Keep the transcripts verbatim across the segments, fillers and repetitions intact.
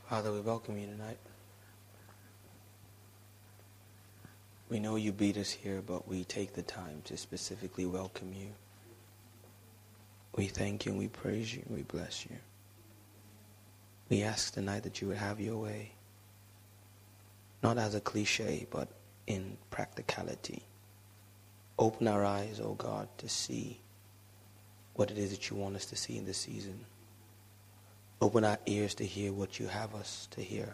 Father, we welcome you tonight. We know you beat us here, but we take the time to specifically welcome you. We thank you and we praise you and we bless you. We ask tonight that you would have your way, not as a cliche, but in practicality. Open our eyes, oh God, to see what it is that you want us to see in this season. Open our ears to hear what you have us to hear.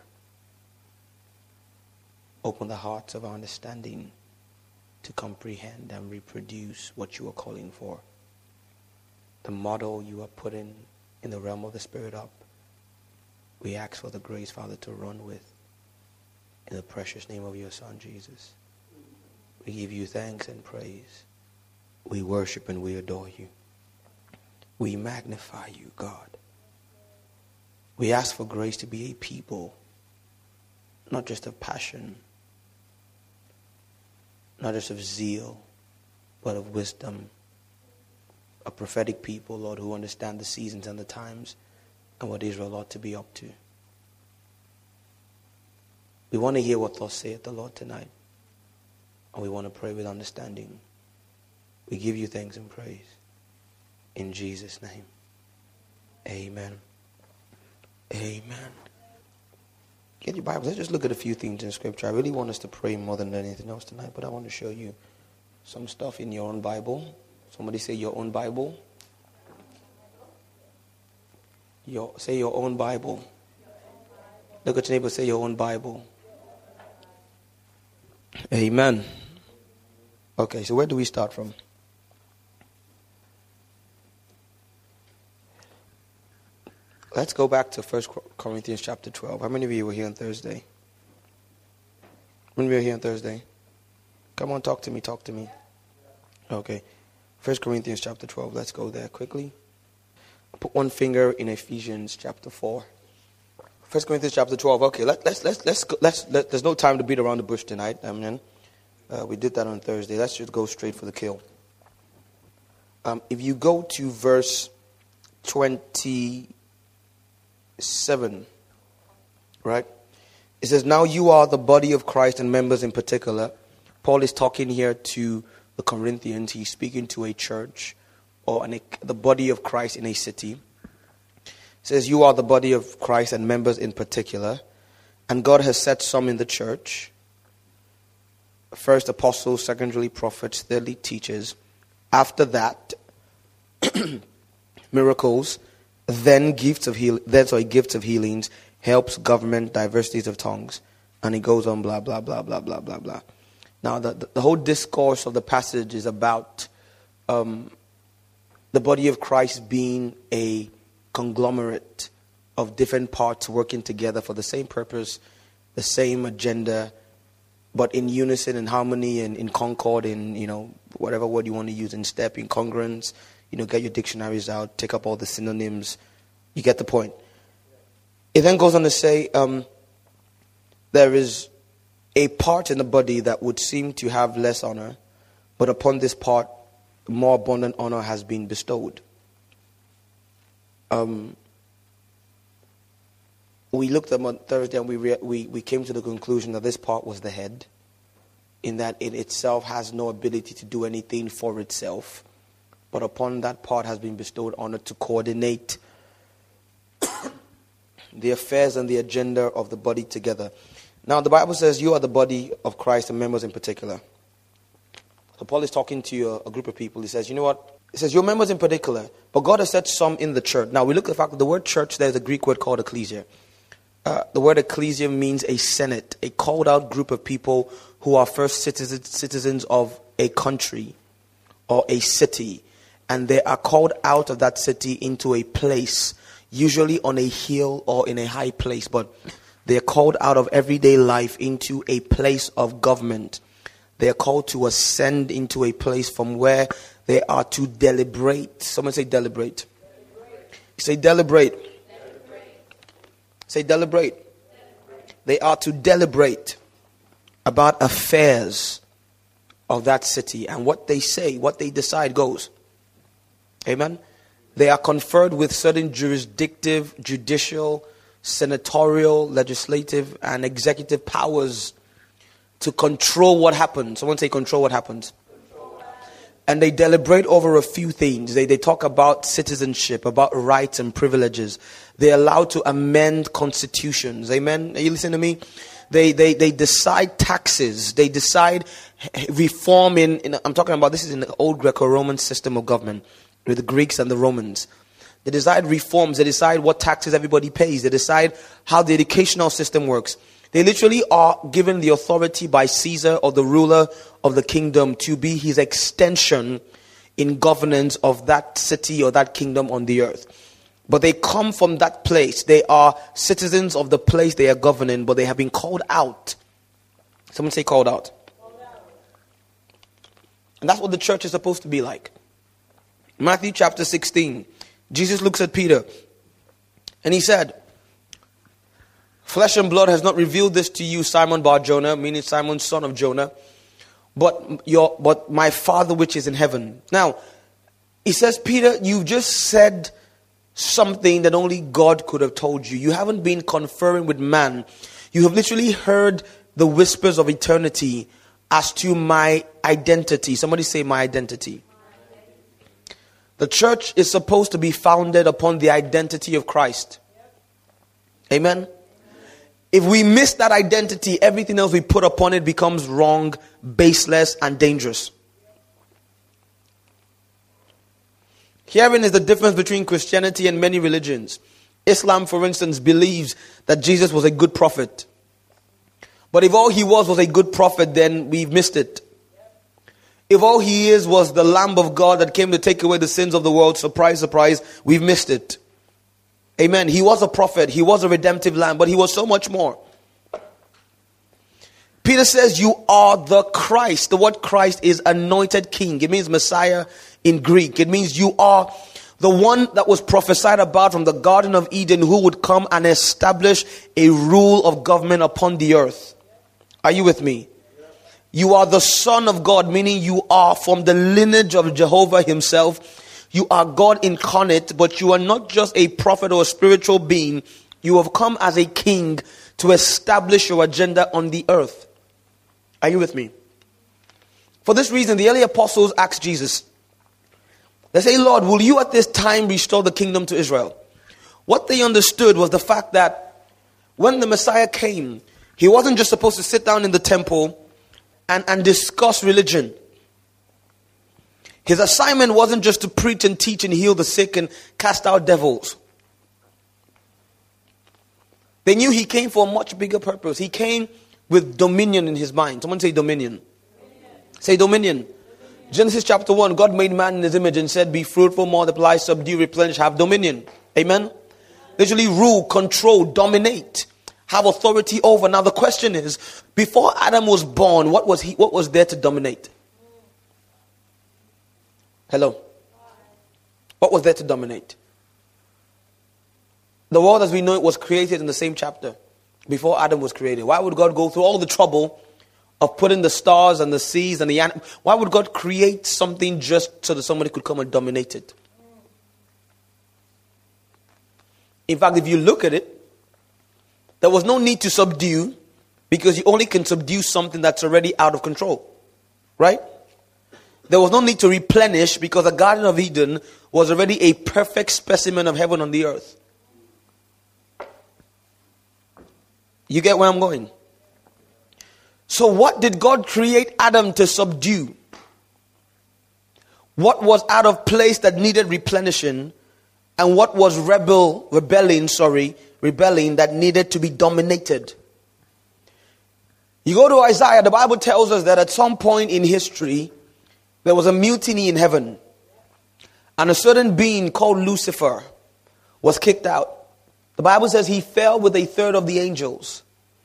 Open the hearts of our understanding to comprehend and reproduce what you are calling for. The model you are putting in the realm of the Spirit up, we ask for the grace, Father, to run with. In the precious name of your Son, Jesus. We give you thanks and praise. We worship and we adore you. We magnify you, God. We ask for grace to be a people, not just of passion, not just of zeal, but of wisdom. A prophetic people, Lord, who understand the seasons and the times and what Israel ought to be up to. We want to hear what thus saith the Lord tonight. And we want to pray with understanding. We give you thanks and praise. In Jesus' name. Amen. Amen. Get your Bibles. Let's just look at a few things in Scripture. I really want us to pray more than anything else tonight, but I want to show you some stuff in your own Bible. Somebody say your own Bible. Your, say your own Bible. Look at your neighbor, say your own Bible. Amen. Okay, so where do we start from? Let's go back to First Corinthians chapter twelve. How many of you were here on Thursday? How many of you were here on Thursday? Come on, talk to me, talk to me. Okay. First Corinthians chapter twelve. Let's go there quickly. Put one finger in Ephesians chapter four. First Corinthians chapter twelve. Okay, let, let's let's let's go, let's let. There's no time to beat around the bush tonight. I mean, uh, we did that on Thursday. Let's just go straight for the kill. Um, if you go to verse twenty-seven, right? It says, "Now you are the body of Christ and members in particular." Paul is talking here to the Corinthians. He's speaking to a church or an, the body of Christ in a city. Says, you are the body of Christ and members in particular. And God has set some in the church. First apostles, secondly prophets, thirdly teachers. After that, miracles, then gifts of heal, then sorry, gifts of healings, helps, government, diversities of tongues. And it goes on, blah, blah, blah, blah, blah, blah, blah. Now, the, the, the whole discourse of the passage is about um, the body of Christ being a conglomerate of different parts working together for the same purpose, the same agenda, but in unison, in harmony, and in concord, in, you know, whatever word you want to use, in step, in congruence. You know, get your dictionaries out, take up all the synonyms. You get the point. It then goes on to say, um, there is a part in the body that would seem to have less honor, but upon this part, more abundant honor has been bestowed. Um, we looked at them on Thursday and we, re- we we came to the conclusion that this part was the head, in that it itself has no ability to do anything for itself, but upon that part has been bestowed honor to coordinate the affairs and the agenda of the body together. Now the Bible says you are the body of Christ and members in particular. So Paul is talking to a, a group of people. He says, you know what? It says, your members in particular, but God has set some in the church. Now, we look at the fact that the word church, there's a Greek word called ecclesia. Uh, the word ecclesia means a senate, a called out group of people who are first citizens, citizens of a country or a city. And they are called out of that city into a place, usually on a hill or in a high place. But they are called out of everyday life into a place of government. They are called to ascend into a place from where they are to deliberate. Someone say deliberate. Deliberate. Say deliberate. Deliberate. Say deliberate. Deliberate. They are to deliberate about affairs of that city. And what they say, what they decide goes. Amen. They are conferred with certain jurisdictive, judicial, senatorial, legislative, and executive powers to control what happens. Someone say control what happens. And they deliberate over a few things. They, they talk about citizenship, about rights and privileges. They're allowed to amend constitutions. Amen? Are you listening to me? They, they, they decide taxes. They decide reform in, in, I'm talking about, this is in the old Greco-Roman system of government with the Greeks and the Romans. They decide reforms. They decide what taxes everybody pays. They decide how the educational system works. They literally are given the authority by Caesar or the ruler of the kingdom to be his extension in governance of that city or that kingdom on the earth. But they come from that place. They are citizens of the place they are governing, but they have been called out. Someone say called out. Called out. And that's what the church is supposed to be like. Matthew chapter sixteen. Jesus looks at Peter and he said, flesh and blood has not revealed this to you, Simon Bar-Jonah, meaning Simon, son of Jonah, but your, but my Father which is in heaven. Now, he says, Peter, you've just said something that only God could have told you. You haven't been conferring with man. You have literally heard the whispers of eternity as to my identity. Somebody say my identity. The church is supposed to be founded upon the identity of Christ. Amen. If we miss that identity, everything else we put upon it becomes wrong, baseless, and dangerous. Herein is the difference between Christianity and many religions. Islam, for instance, believes that Jesus was a good prophet. But if all he was was a good prophet, then we've missed it. If all he is was the Lamb of God that came to take away the sins of the world, surprise, surprise, we've missed it. Amen. He was a prophet. He was a redemptive lamb, but he was so much more. Peter says, you are the Christ. The word Christ is anointed king. It means Messiah in Greek. It means you are the one that was prophesied about from the Garden of Eden who would come and establish a rule of government upon the earth. Are you with me? You are the Son of God, meaning you are from the lineage of Jehovah himself. You are God incarnate, but you are not just a prophet or a spiritual being. You have come as a king to establish your agenda on the earth. Are you with me? For this reason, the early apostles asked Jesus, they say, Lord, will you at this time restore the kingdom to Israel? What they understood was the fact that when the Messiah came, he wasn't just supposed to sit down in the temple and, and discuss religion. His assignment wasn't just to preach and teach and heal the sick and cast out devils. They knew he came for a much bigger purpose. He came with dominion in his mind. Someone say dominion. Dominion. Say dominion. Dominion. Genesis chapter one, God made man in his image and said, be fruitful, multiply, subdue, replenish, have dominion. Amen? Literally rule, control, dominate, have authority over. Now the question is, before Adam was born, what was he? What was there to dominate? Hello? What was there to dominate? The world as we know it was created in the same chapter before Adam was created. Why would God go through all the trouble of putting the stars and the seas and the animals? Why would God create something just so that somebody could come and dominate it? In fact, if you look at it, there was no need to subdue, because you only can subdue something that's already out of control. Right? There was no need to replenish, because the Garden of Eden was already a perfect specimen of heaven on the earth. You get where I'm going? So what did God create Adam to subdue? What was out of place that needed replenishing? And what was rebel, rebelling, sorry, rebelling that needed to be dominated? You go to Isaiah, the Bible tells us that at some point in history, there was a mutiny in heaven. And a certain being called Lucifer was kicked out. The Bible says he fell with a third of the angels.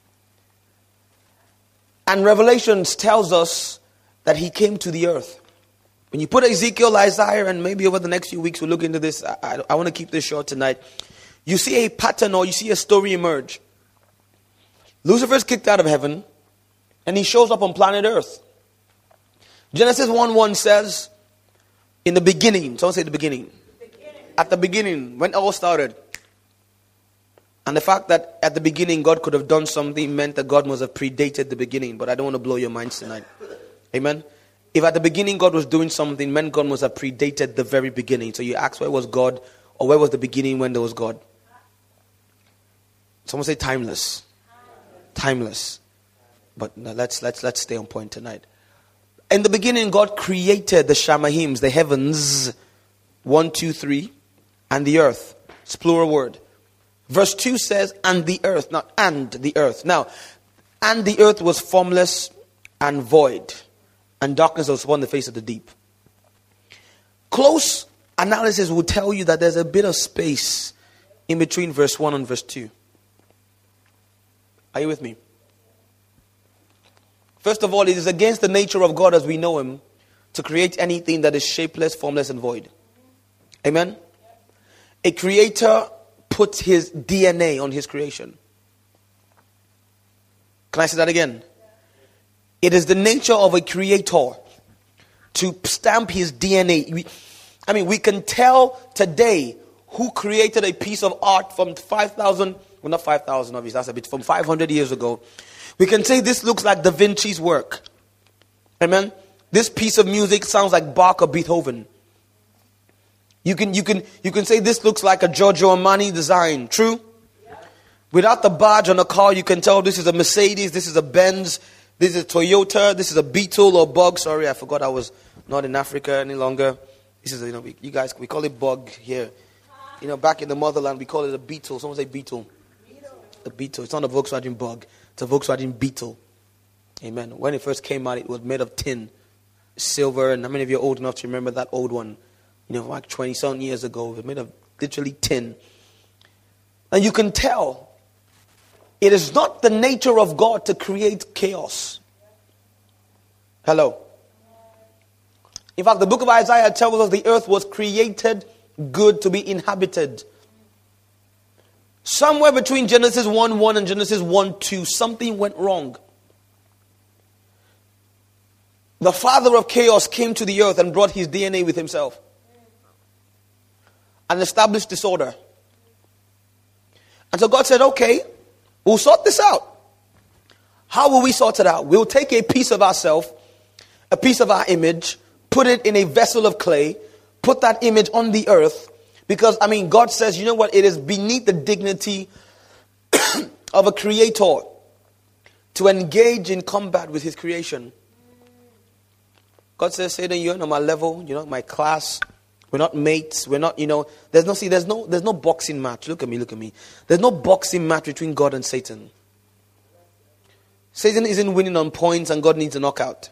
And Revelations tells us that he came to the earth. When you put Ezekiel, Isaiah, and maybe over the next few weeks we'll look into this. I, I, I want to keep this short tonight. You see a pattern, or you see a story emerge. Lucifer's kicked out of heaven and he shows up on planet earth. Genesis one one says, in the beginning, someone say the beginning. the beginning. At the beginning, when it all started, And the fact that at the beginning God could have done something meant that God must have predated the beginning. But I don't want to blow your minds tonight. Amen. If at the beginning God was doing something, meant God must have predated the very beginning. So you ask, where was God, or where was the beginning when there was God? Someone say timeless. Timeless. But no, let's let's let's stay on point tonight. In the beginning, God created the Shamahims, the heavens, one, two, three, and the earth. It's plural word. Verse two says, and the earth, not and the earth. Now, and the earth was formless and void, and darkness was upon the face of the deep. Close analysis will tell you that there's a bit of space in between verse one and verse two. Are you with me? First of all, it is against the nature of God as we know him to create anything that is shapeless, formless, and void. Amen? A creator puts his D N A on his creation. Can I say that again? It is the nature of a creator to stamp his D N A. We, I mean, we can tell today who created a piece of art from five thousand, well not five thousand obviously, that's a bit, from five hundred years ago. We can say this looks like Da Vinci's work. Amen? This piece of music sounds like Bach or Beethoven. You can you can you can say this looks like a Giorgio Armani design. True? Yeah. Without the badge on the car, you can tell this is a Mercedes, this is a Benz, this is a Toyota, this is a Beetle or Bug. Sorry, I forgot I was not in Africa any longer. This is a, you know, we, you guys, we call it Bug here. You know, back in the motherland, we call it a Beetle. Someone say Beetle. Beetle. A Beetle. It's not a Volkswagen Bug. It's a Volkswagen Beetle. Amen. When it first came out, it was made of tin, silver, and how many of you are old enough to remember that old one? You know, like twenty-something years ago, it was made of literally tin. And you can tell it is not the nature of God to create chaos. Hello. In fact, the book of Isaiah tells us the earth was created good to be inhabited. Somewhere between Genesis one one and Genesis one two, something went wrong. The father of chaos came to the earth and brought his D N A with himself and established disorder. And so God said, okay, we'll sort this out. How will we sort it out? We'll take a piece of ourselves, a piece of our image, put it in a vessel of clay, put that image on the earth. Because, I mean, God says, you know what? It is beneath the dignity of a creator to engage in combat with his creation. God says, Satan, you're not on my level, you're not my class. We're not mates. We're not, you know, there's no, see, there's no, there's no boxing match. Look at me, look at me. There's no boxing match between God and Satan. Satan isn't winning on points and God needs a knockout.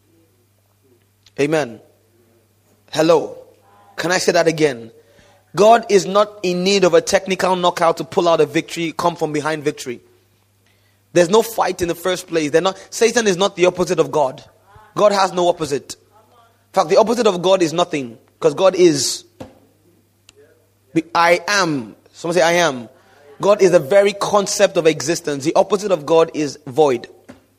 Amen. Hello. Can I say that again? God is not in need of a technical knockout to pull out a victory, come from behind victory. There's no fight in the first place. They're not, Satan is not the opposite of God. God has no opposite. In fact, the opposite of God is nothing. Because God is. I am. Someone say I am. God is the very concept of existence. The opposite of God is void.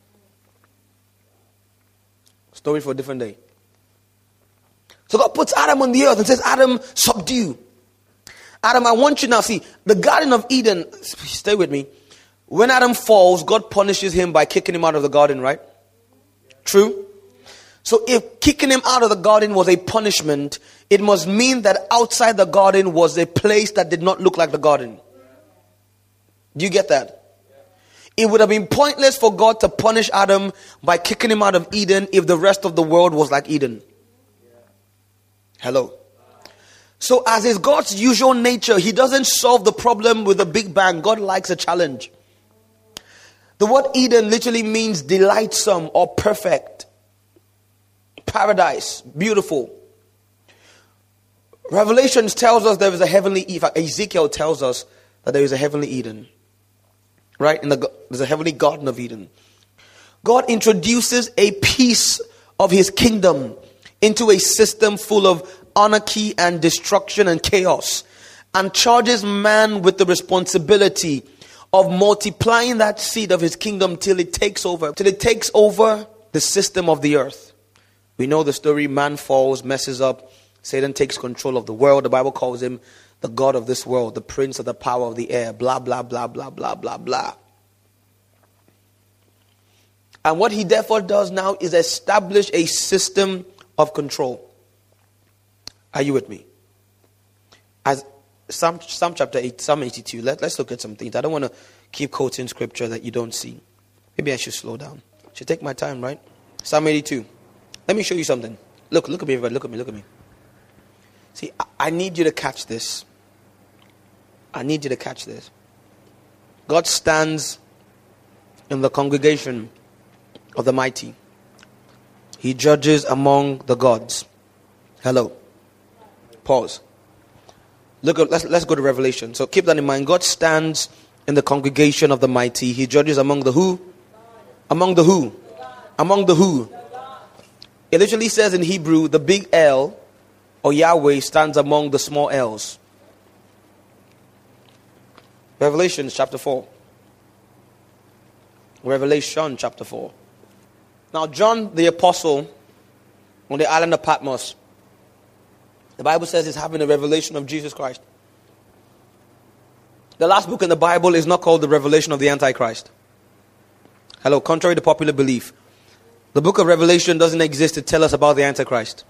Story for a different day. So God puts Adam on the earth and says, Adam, subdue. Adam, I want you now. See, the Garden of Eden, stay with me. When Adam falls, God punishes him by kicking him out of the garden, right? True? So if kicking him out of the garden was a punishment, it must mean that outside the garden was a place that did not look like the garden. Do you get that? It would have been pointless for God to punish Adam by kicking him out of Eden if the rest of the world was like Eden. Hello. So as is God's usual nature, he doesn't solve the problem with a big bang. God likes a challenge. The word Eden literally means delightsome or perfect. Paradise, beautiful. Revelations tells us there is a heavenly Eden. Ezekiel tells us that there is a heavenly Eden. Right? In the, there's a heavenly Garden of Eden. God introduces a piece of his kingdom into a system full of anarchy and destruction and chaos, and charges man with the responsibility of multiplying that seed of his kingdom till it takes over, till it takes over the system of the earth. We know the story. Man falls, messes up. Satan takes control of the world. The Bible calls him the god of this world, the prince of the power of the air, blah, blah, blah, blah, blah, blah, blah. And what he therefore does now is establish a system of control. Are you with me? As Psalm, Psalm chapter eight, Psalm eighty-two. Let, let's look at some things. I don't want to keep quoting scripture that you don't see. Maybe I should slow down. I should take my time, right? Psalm eighty-two. Let me show you something. Look, look at me, everybody. Look at me, look at me. See, I, I need you to catch this. I need you to catch this. God stands in the congregation of the mighty. He judges among the gods. Hello. Pause. Look at, let's, let's go to Revelation. So keep that in mind. God stands in the congregation of the mighty. He judges among the who? Among the who? Among the who? It literally says in Hebrew, the big L, or Yahweh, stands among the small L's. Revelation chapter four. Revelation chapter four. Now John the apostle on the island of Patmos, the Bible says he's having a revelation of Jesus Christ. The last book in the Bible is not called the Revelation of the Antichrist. Hello, contrary to popular belief. The book of Revelation doesn't exist to tell us about the Antichrist.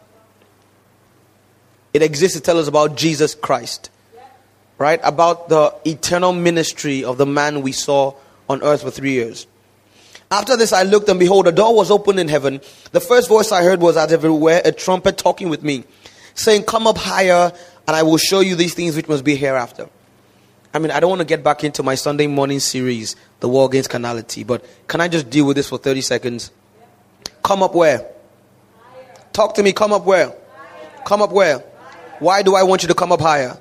It exists to tell us about Jesus Christ. Right? About the eternal ministry of the man we saw on earth for three years. After this I looked, and behold, a door was opened in heaven. The first voice I heard was as everywhere a trumpet talking with me, saying, come up higher, and I will show you these things which must be hereafter. I mean, I don't want to get back into my Sunday morning series, The War Against Carnality, but can I just deal with this for thirty seconds? Come up where? Talk to me, come up where? Come up where? Why do I want you to come up higher?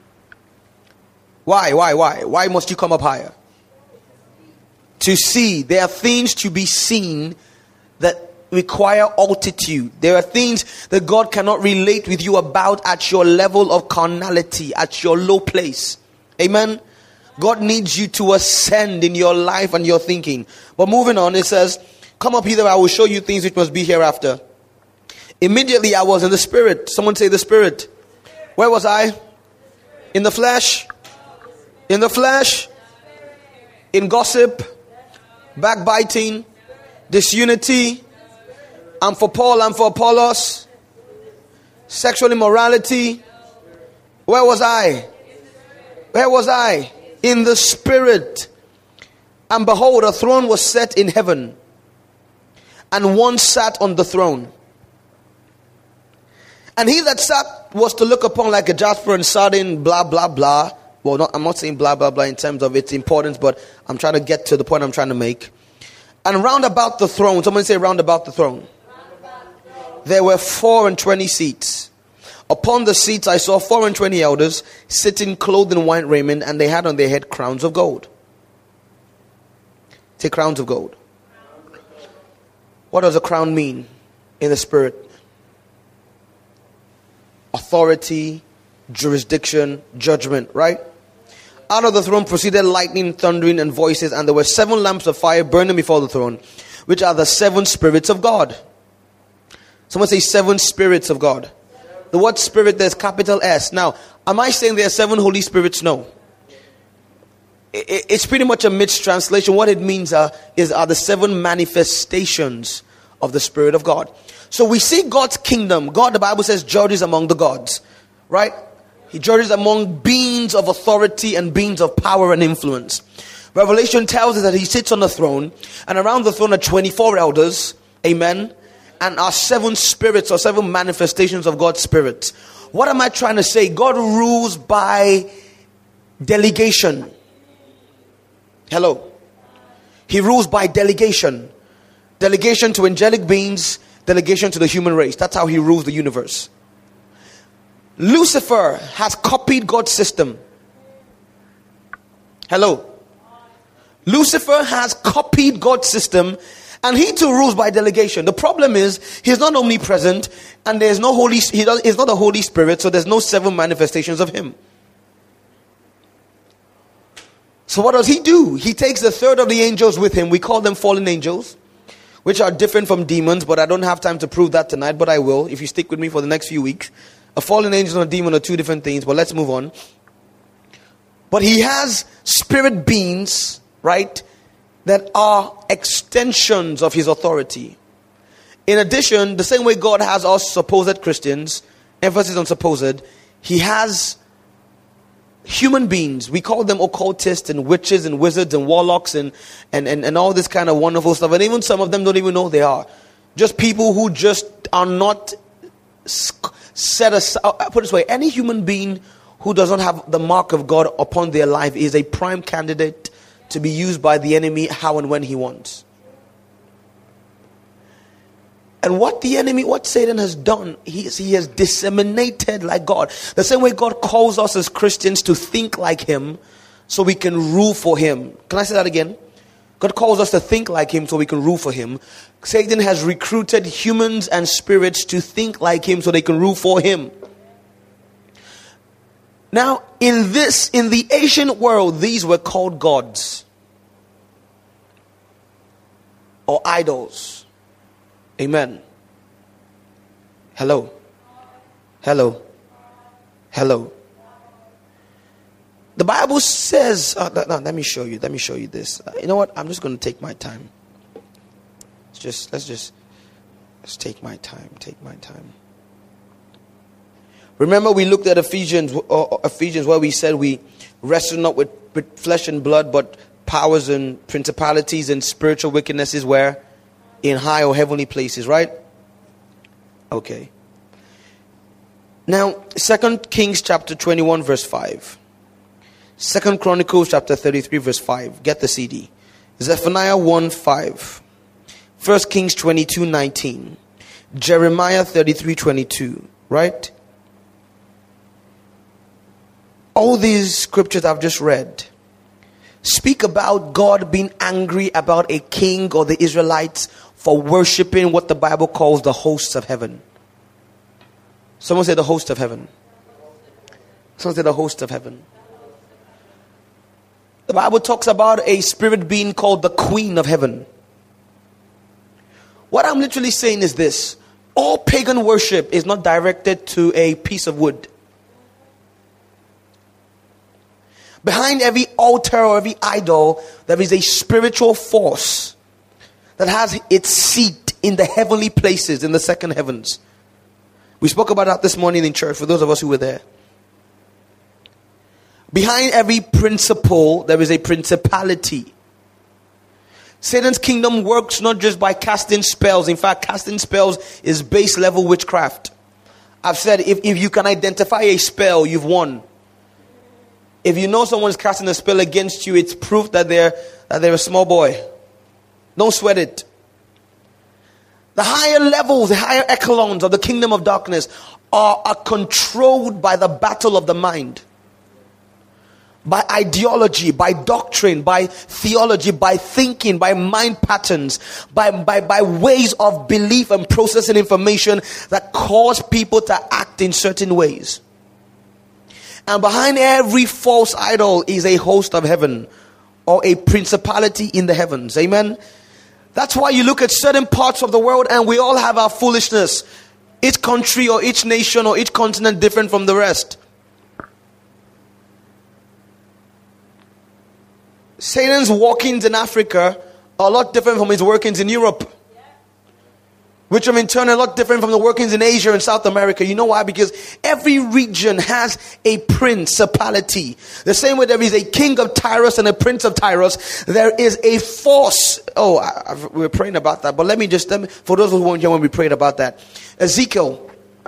Why, why, why? Why must you come up higher? To see. There are things to be seen that require altitude. There are things that God cannot relate with you about at your level of carnality, at your low place. Amen? God needs you to ascend in your life and your thinking. But moving on, it says, come up hither, I will show you things which must be hereafter. Immediately I was in the spirit. Someone say the spirit. Where was I? In the flesh? In the flesh? In gossip? Backbiting? Disunity? I'm for Paul, I'm for Apollos? Sexual immorality? Where was I? Where was I? In the spirit. And behold, a throne was set in heaven, and one sat on the throne. And he that sat was to look upon like a jasper and sardine, blah, blah, blah. Well, not, I'm not saying blah, blah, blah in terms of its importance, but I'm trying to get to the point I'm trying to make. And round about the throne, someone say round about the throne. There were four and twenty seats. Upon the seats I saw four and twenty elders sitting clothed in white raiment, and they had on their head crowns of gold. Say crowns of gold. What does a crown mean in the spirit? Authority, jurisdiction, judgment, right? Out of the throne proceeded lightning, thundering, and voices, and there were seven lamps of fire burning before the throne, which are the seven spirits of God. Someone say seven spirits of God. The word spirit, there's capital S. Now, am I saying there are seven Holy Spirits? No. It's pretty much a mixed translation. What it means are, is are the seven manifestations of the Spirit of God. So we see God's kingdom. God, the Bible says, judges among the gods. Right? He judges among beings of authority and beings of power and influence. Revelation tells us that he sits on the throne, and around the throne are twenty-four elders. Amen. And are seven spirits or seven manifestations of God's Spirit. What am I trying to say? God rules by delegation. Hello. He rules by delegation. Delegation to angelic beings, delegation to the human race. That's how he rules the universe. Lucifer has copied God's system. Hello. Lucifer has copied God's system, and he too rules by delegation. The problem is he's not omnipresent, and there's no holy. He does, he's not the Holy Spirit, so there's no seven manifestations of him. So what does he do? He takes a third of the angels with him. We call them fallen angels, which are different from demons, but I don't have time to prove that tonight, but I will if you stick with me for the next few weeks. A fallen angel and a demon are two different things, but let's move on. But he has spirit beings, right, that are extensions of his authority. In addition, the same way God has us supposed Christians, emphasis on supposed, he has human beings. We call them occultists and witches and wizards and warlocks and, and, and, and all this kind of wonderful stuff. And even some of them don't even know they are. Just people who just are not set aside. Put it this way, any human being who does not have the mark of God upon their life is a prime candidate to be used by the enemy how and when he wants. And what the enemy, what Satan has done, he, he has disseminated like God. The same way God calls us as Christians to think like him so we can rule for him. Can I say that again? God calls us to think like him so we can rule for him. Satan has recruited humans and spirits to think like him so they can rule for him. Now, in this, in the ancient world, these were called gods or idols. Amen. Hello. Hello. Hello. The Bible says, uh, no, let me show you. Let me show you this. Uh, you know what? I'm just going to take my time. Let's just, let's just, let's take my time. Take my time. Remember, we looked at Ephesians, uh, Ephesians, where we said we wrestle not with, with flesh and blood, but powers and principalities and spiritual wickednesses where in high or heavenly places, right? Okay. Now, Second Kings chapter twenty-one, verse five. Second Chronicles chapter thirty-three, verse five. Get the C D. Zephaniah one, five. First Kings twenty-two, nineteen. Jeremiah thirty-three, twenty-two. Right? All these scriptures I've just read speak about God being angry about a king or the Israelites for worshiping what the Bible calls the hosts of heaven. Someone say the host of heaven. Someone say the host of heaven. The Bible talks about a spirit being called the queen of heaven. What I'm literally saying is this. All pagan worship is not directed to a piece of wood. Behind every altar or every idol, there is a spiritual force that has its seat in the heavenly places, in the second heavens. We spoke about that this morning in church for those of us who were there. Behind every principle, there is a principality. Satan's kingdom works not just by casting spells. In fact, casting spells is base level witchcraft. I've said if, if you can identify a spell, you've won. If you know someone's casting a spell against you, it's proof that they're that they're a small boy. Don't sweat it. The higher levels, the higher echelons of the kingdom of darkness are, are controlled by the battle of the mind. By ideology, by doctrine, by theology, by thinking, by mind patterns, by, by, by ways of belief and processing information that cause people to act in certain ways. And behind every false idol is a host of heaven or a principality in the heavens. Amen. That's why you look at certain parts of the world and we all have our foolishness. Each country or each nation or each continent different from the rest. Satan's workings in Africa are a lot different from his workings in Europe. Which in turn are a lot different from the workings in Asia and South America. You know why? Because every region has a principality. The same way there is a king of Tyrus and a prince of Tyrus, there is a force. Oh, I, I, we were praying about that. But let me just, let me, for those who weren't here when we prayed about that. Ezekiel.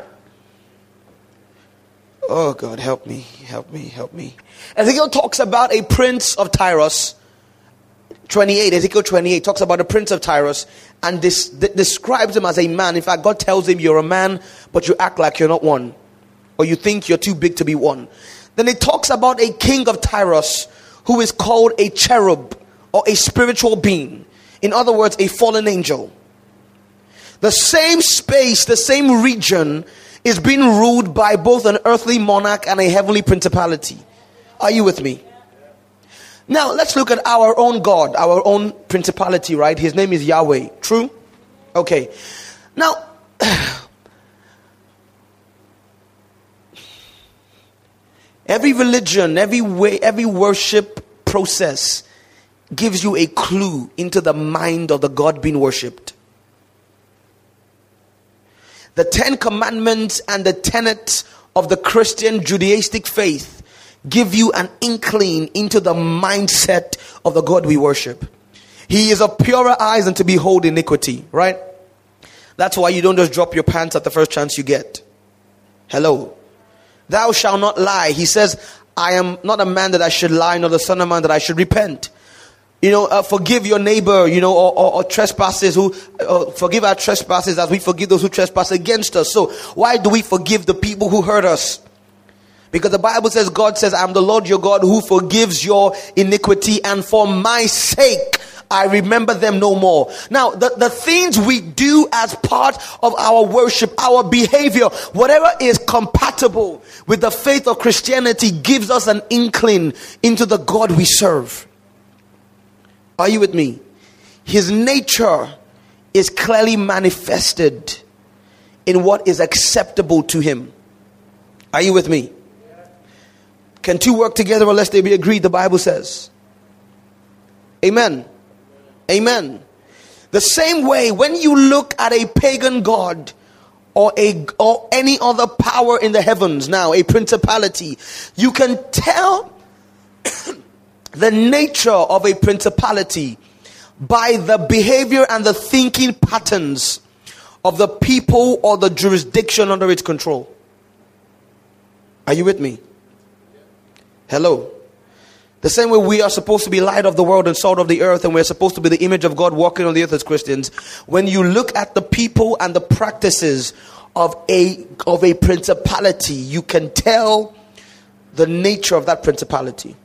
Oh God, help me, help me, help me. Ezekiel talks about a prince of Tyrus. twenty-eight, Ezekiel twenty-eight talks about the prince of Tyrus and this de- describes him as a man. In fact, God tells him you're a man, but you act like you're not one, or you think you're too big to be one. Then it talks about a king of Tyrus who is called a cherub or a spiritual being. In other words, a fallen angel. The same space, the same region is being ruled by both an earthly monarch and a heavenly principality. Are you with me? Now, let's look at our own God, our own principality, right? His name is Yahweh. True? Okay. Now, Every religion, every way, every worship process gives you a clue into the mind of the God being worshipped. The Ten Commandments and the tenets of the Christian Judaistic faith give you an inkling into the mindset of the God we worship. He is of purer eyes than to behold iniquity, right? That's why you don't just drop your pants at the first chance you get. Hello. Thou shalt not lie. He says, I am not a man that I should lie, nor the son of man that I should repent. You know, uh, forgive your neighbor, you know, or, or, or trespasses who, uh, forgive our trespasses as we forgive those who trespass against us. So why do we forgive the people who hurt us? Because the Bible says, God says, I'm the Lord your God who forgives your iniquity, and for my sake I remember them no more. Now, the, the things we do as part of our worship, our behavior, whatever is compatible with the faith of Christianity gives us an inkling into the God we serve. Are you with me? His nature is clearly manifested in what is acceptable to him. Are you with me? Can two work together unless they be agreed? The Bible says. Amen. Amen. The same way, when you look at a pagan god or a or any other power in the heavens, now a principality, you can tell the nature of a principality by the behavior and the thinking patterns of the people or the jurisdiction under its control. Are you with me? Hello. The same way we are supposed to be light of the world and salt of the earth, and we're supposed to be the image of God walking on the earth as Christians. When you look at the people and the practices of a of a principality, you can tell the nature of that principality.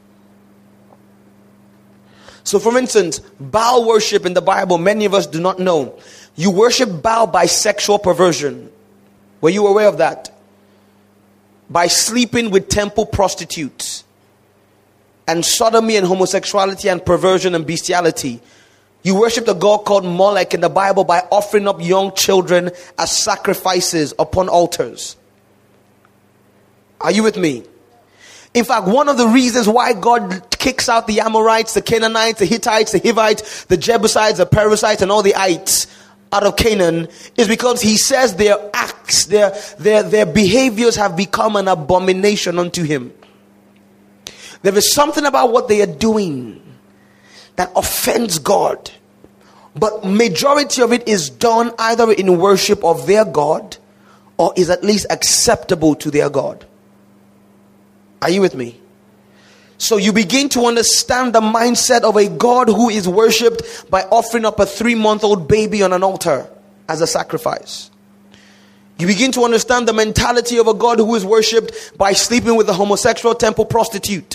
So for instance, Baal worship in the Bible, many of us do not know. You worship Baal by sexual perversion. Were you aware of that? By sleeping with temple prostitutes. And sodomy and homosexuality and perversion and bestiality. You worship a god called Molech in the Bible by offering up young children as sacrifices upon altars. Are you with me? In fact, one of the reasons why God kicks out the Amorites, the Canaanites, the Hittites, the Hivites, the Jebusites, the Perizzites, and all the ites out of Canaan is because he says their acts, their, their, their behaviors have become an abomination unto him. There is something about what they are doing that offends God. But majority of it is done either in worship of their God or is at least acceptable to their God. Are you with me? So you begin to understand the mindset of a God who is worshipped by offering up a three-month-old baby on an altar as a sacrifice. You begin to understand the mentality of a God who is worshipped by sleeping with a homosexual temple prostitute.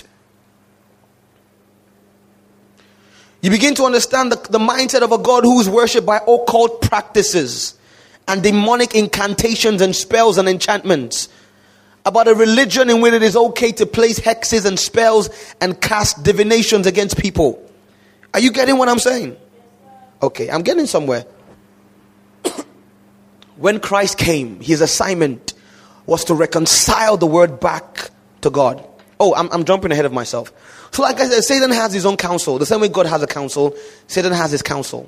You begin to understand the, the mindset of a God who is worshipped by occult practices and demonic incantations and spells and enchantments. About a religion in which it is okay to place hexes and spells and cast divinations against people. Are you getting what I'm saying? Okay, I'm getting somewhere. When Christ came, his assignment was to reconcile the word back to God. Oh, I'm, I'm jumping ahead of myself. So like I said, Satan has his own counsel. The same way God has a counsel, Satan has his counsel.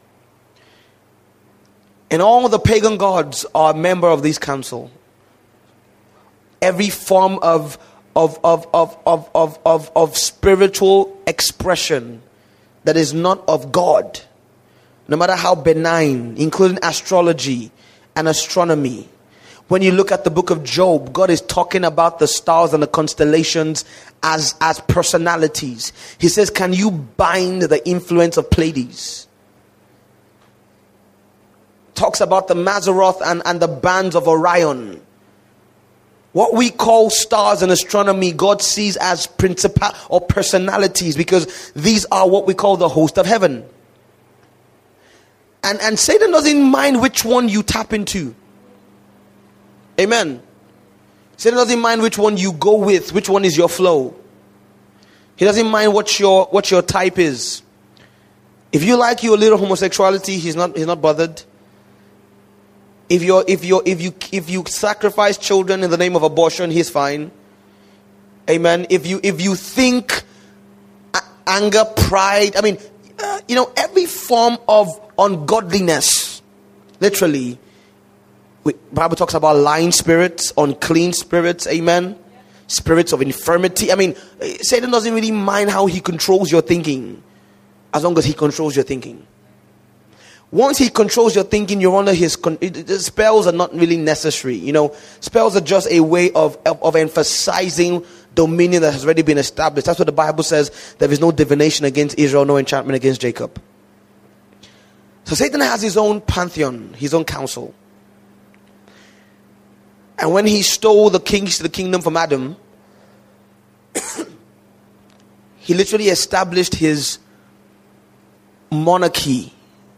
And all the pagan gods are a member of this council. Every form of of of of of of of, of spiritual expression that is not of God, no matter how benign, including astrology and astronomy. When you look at the book of Job, God is talking about the stars and the constellations as, as personalities. He says, can you bind the influence of Pleiades? Talks about the Mazzaroth and, and the bands of Orion. What we call stars in astronomy, God sees as principal or personalities, because these are what we call the host of heaven. And, and Satan doesn't mind which one you tap into. Amen. Satan doesn't mind which one you go with, which one is your flow. He doesn't mind what your what your type is. If you like your little homosexuality, he's not he's not bothered. If you're if you if you if you sacrifice children in the name of abortion, he's fine. Amen. If you if you think a- anger, pride, I mean, uh, you know, every form of ungodliness, literally, we, Bible talks about lying spirits, unclean spirits, amen. Spirits of infirmity. I mean, Satan doesn't really mind how he controls your thinking, as long as he controls your thinking. Once he controls your thinking, you're under his con- it, it, spells are not really necessary. You know, spells are just a way of, of of emphasizing dominion that has already been established. That's what the Bible says. There is no divination against Israel, no enchantment against Jacob. So Satan has his own pantheon, his own council. And when he stole the keys to the kingdom from Adam, he literally established his monarchy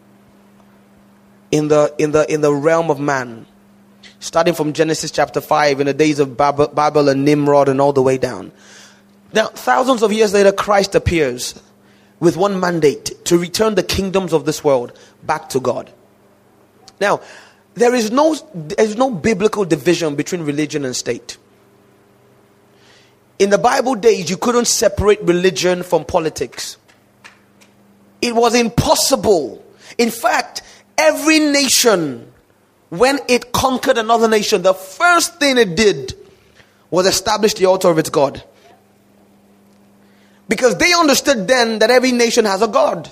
in the in the in the realm of man, starting from Genesis chapter five, in the days of Babel, Babel and Nimrod, and all the way down. Now, thousands of years later, Christ appears with one mandate: to return the kingdoms of this world back to God. Now, there is no there is no biblical division between religion and state. In the Bible days, you couldn't separate religion from politics. It was impossible. In fact, every nation, when it conquered another nation, the first thing it did was establish the altar of its God. Because they understood then that every nation has a God.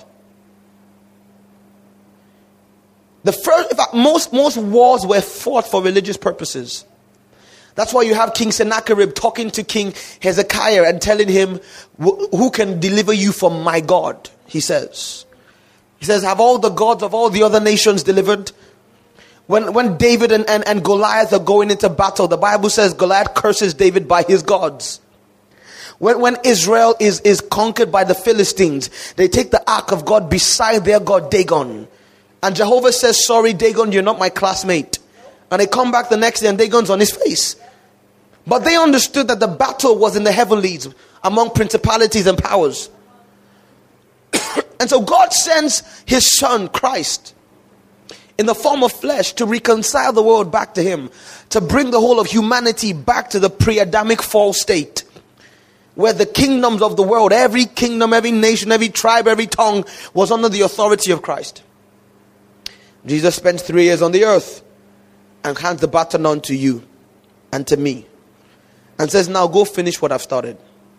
The first, in fact, most, most wars were fought for religious purposes. That's why you have King Sennacherib talking to King Hezekiah and telling him, who can deliver you from my God? He says. He says, have all the gods of all the other nations delivered? When when David and, and, and Goliath are going into battle, the Bible says Goliath curses David by his gods. When, when Israel is, is conquered by the Philistines, they take the ark of God beside their god Dagon. And Jehovah says, sorry Dagon, you're not my classmate. And they come back the next day and Dagon's on his face. But they understood that the battle was in the heavenlies among principalities and powers. And so God sends his son Christ in the form of flesh to reconcile the world back to him, to bring the whole of humanity back to the pre-Adamic fall state, where the kingdoms of the world, every kingdom, every nation, every tribe, every tongue was under the authority of Christ. Jesus spends three years on the earth and hands the baton on to you and to me and says, now go finish what I've started.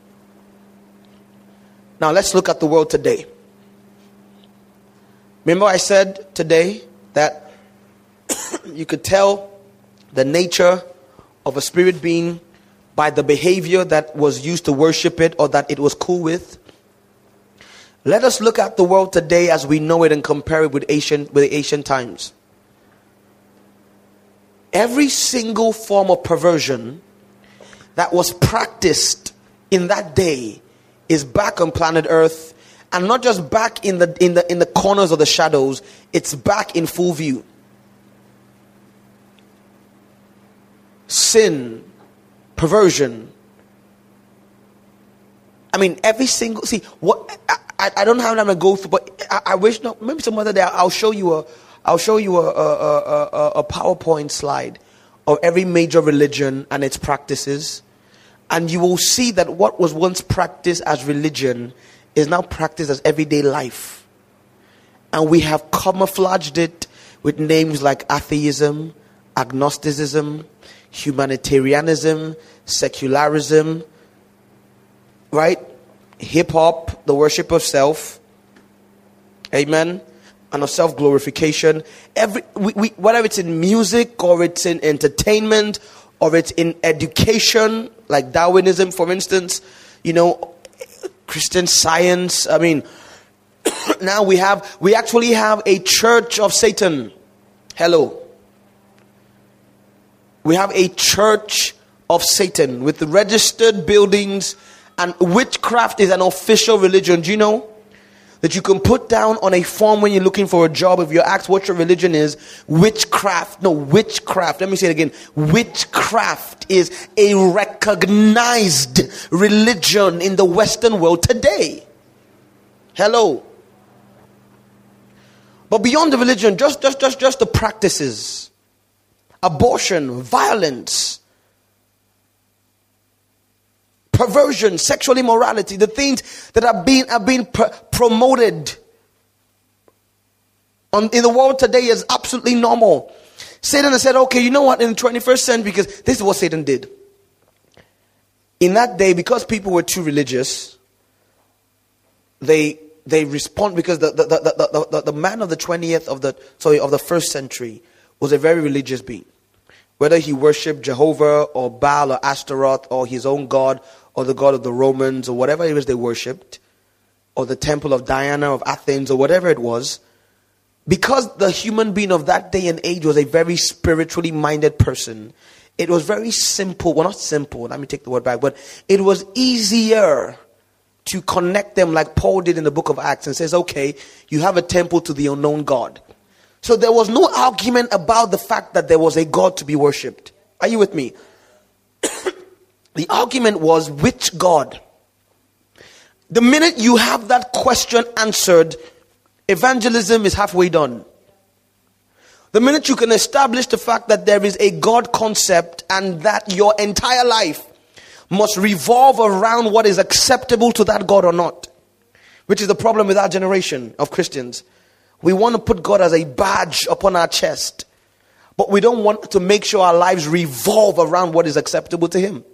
Now let's look at the world today. Remember I said today that you could tell the nature of a spirit being by the behavior that was used to worship it or that it was cool with. Let us look at the world today as we know it and compare it with ancient, with the ancient times. Every single form of perversion that was practiced in that day is back on planet Earth, and not just back in the in the in the corners of the shadows, it's back in full view. Sin, perversion. I mean, every single see what I, I don't have time to go through, but I, I wish no maybe some other day I'll show you a I'll show you a a, a a PowerPoint slide of every major religion and its practices, and you will see that what was once practiced as religion is now practiced as everyday life. And we have camouflaged it with names like atheism, agnosticism, humanitarianism, secularism, right? Hip-hop, the worship of self, amen, and of self-glorification. Every we, we, whether it's in music or it's in entertainment or it's in education, like Darwinism, for instance, you know, Christian Science. I mean, now we have, we actually have a church of Satan. Hello. We have a church of Satan with registered buildings, and witchcraft is an official religion. Do you know that you can put down on a form when you're looking for a job, if you're asked what your religion is, witchcraft, no, witchcraft, let me say it again, witchcraft is a recognized religion in the Western world today. Hello. But beyond the religion, just, just, just, just the practices, abortion, violence, perversion, sexual immorality, the things that are being, are being pr- promoted on, in the world today is absolutely normal. Satan has said, okay, you know what, in the twenty-first century, because this is what Satan did. In that day, because people were too religious, they they respond, because the the, the, the, the, the man of the twentieth of the sorry of the first century was a very religious being. Whether he worshipped Jehovah or Baal or Ashtaroth or his own god or the god of the Romans or whatever it was they worshipped, or the temple of Diana of Athens or whatever it was, because the human being of that day and age was a very spiritually minded person, it was very simple. Well, not simple, let me take the word back, but it was easier to connect them like Paul did in the book of Acts and says, okay, you have a temple to the unknown God. So there was no argument about the fact that there was a God to be worshipped. Are you with me? The argument was, which God? The minute you have that question answered, evangelism is halfway done. The minute you can establish the fact that there is a God concept and that your entire life must revolve around what is acceptable to that God or not, which is the problem with our generation of Christians. We want to put God as a badge upon our chest, but we don't want to make sure our lives revolve around what is acceptable to Him.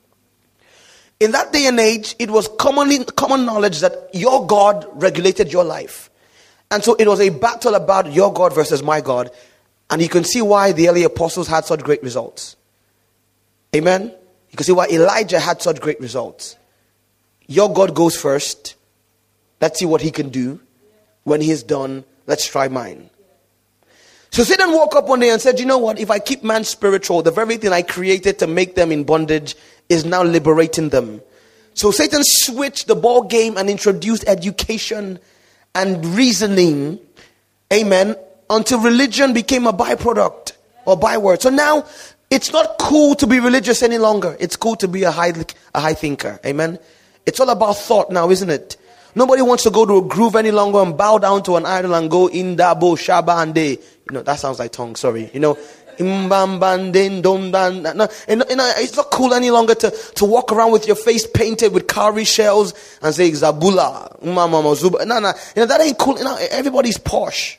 In that day and age, it was commonly common knowledge that your God regulated your life. And so it was a battle about your God versus my God. And you can see why the early apostles had such great results. Amen? You can see why Elijah had such great results. Your God goes first. Let's see what He can do. When He is done, let's try mine. So Satan woke up one day and said, you know what? If I keep man spiritual, the very thing I created to make them in bondage is now liberating them. So Satan switched the ball game and introduced education and reasoning. Amen. Until religion became a byproduct or byword. So now it's not cool to be religious any longer. It's cool to be a high, a high thinker. Amen. It's all about thought now, isn't it? Nobody wants to go to a groove any longer and bow down to an idol and go in dabo shaba and de. You know, that sounds like tongue, sorry. You know, imbam don dan. No, you know, it's not cool any longer to, to walk around with your face painted with cowrie shells and say Zabula. No, no. You know, that ain't cool. You know, everybody's posh.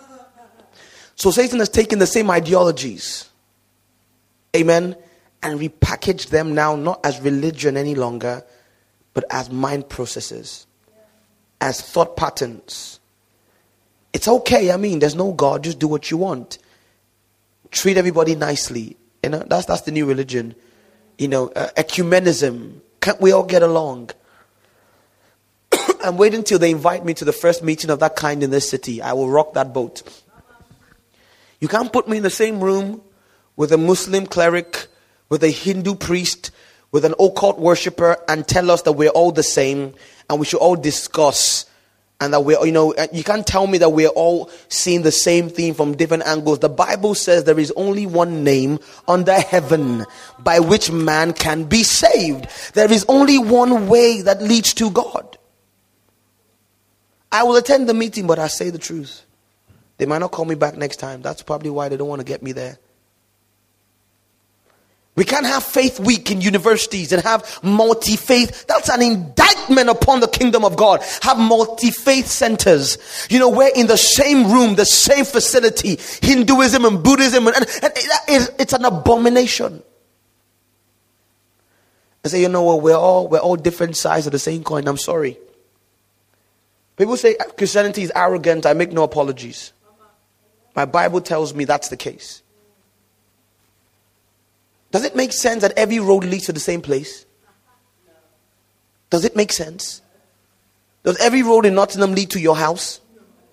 So Satan has taken the same ideologies, amen, and repackaged them now not as religion any longer, but as mind processes, as thought patterns. It's okay. I mean, there's no God. Just do what you want. Treat everybody nicely. You know, that's that's the new religion. You know, uh, ecumenism. Can't we all get along? I'm waiting till they invite me to the first meeting of that kind in this city. I will rock that boat. You can't put me in the same room with a Muslim cleric, with a Hindu priest, with an occult worshiper, and tell us that we're all the same and we should all discuss, and that we're, you know, you can't tell me that we're all seeing the same thing from different angles. The Bible says there is only one name under heaven by which man can be saved. There is only one way that leads to God. I will attend the meeting, but I say the truth. They might not call me back next time. That's probably why they don't want to get me there. We can't have faith week in universities and have multi-faith. That's an indictment upon the kingdom of God. Have multi-faith centers. You know, where in the same room, the same facility, Hinduism and Buddhism, and, and, and it, it's an abomination. I say, you know what, we're all, we're all different sides of the same coin. I'm sorry. People say Christianity is arrogant. I make no apologies. My Bible tells me that's the case. Does it make sense that every road leads to the same place? Does it make sense? Does every road in Nottingham lead to your house?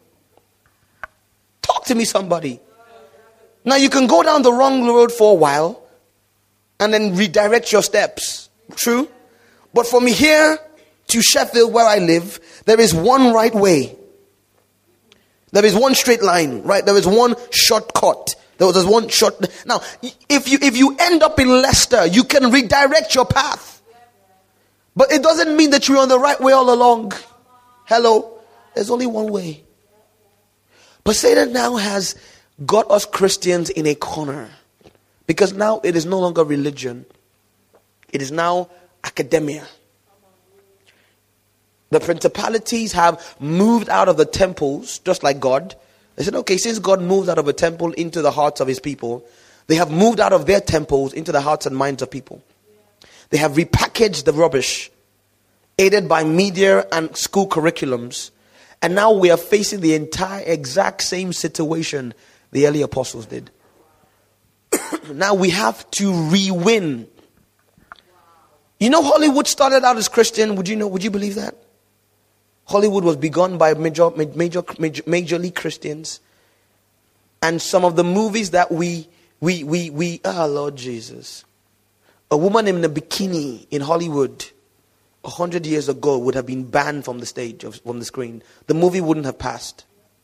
Talk to me, somebody. Now you can go down the wrong road for a while and then redirect your steps. True? But from here to Sheffield, where I live, there is one right way. There is one straight line, right? There is one shortcut. There was one short. Now, if you if you end up in Leicester, you can redirect your path. But it doesn't mean that you're on the right way all along. Hello? There's only one way. But Satan now has got us Christians in a corner. Because now it is no longer religion. It is now academia. The principalities have moved out of the temples, just like God. They said, okay, since God moved out of a temple into the hearts of his people, they have moved out of their temples into the hearts and minds of people. They have repackaged the rubbish, aided by media and school curriculums. And now we are facing the entire exact same situation the early apostles did. Now we have to re-win. You know, Hollywood started out as Christian. Would you know? Would you believe that? Hollywood was begun by major, major, major, majorly Christians, and some of the movies that we, we, we, we, ah, oh Lord Jesus, a woman in a bikini in Hollywood a hundred years ago would have been banned from the stage, from the screen. The movie wouldn't have passed.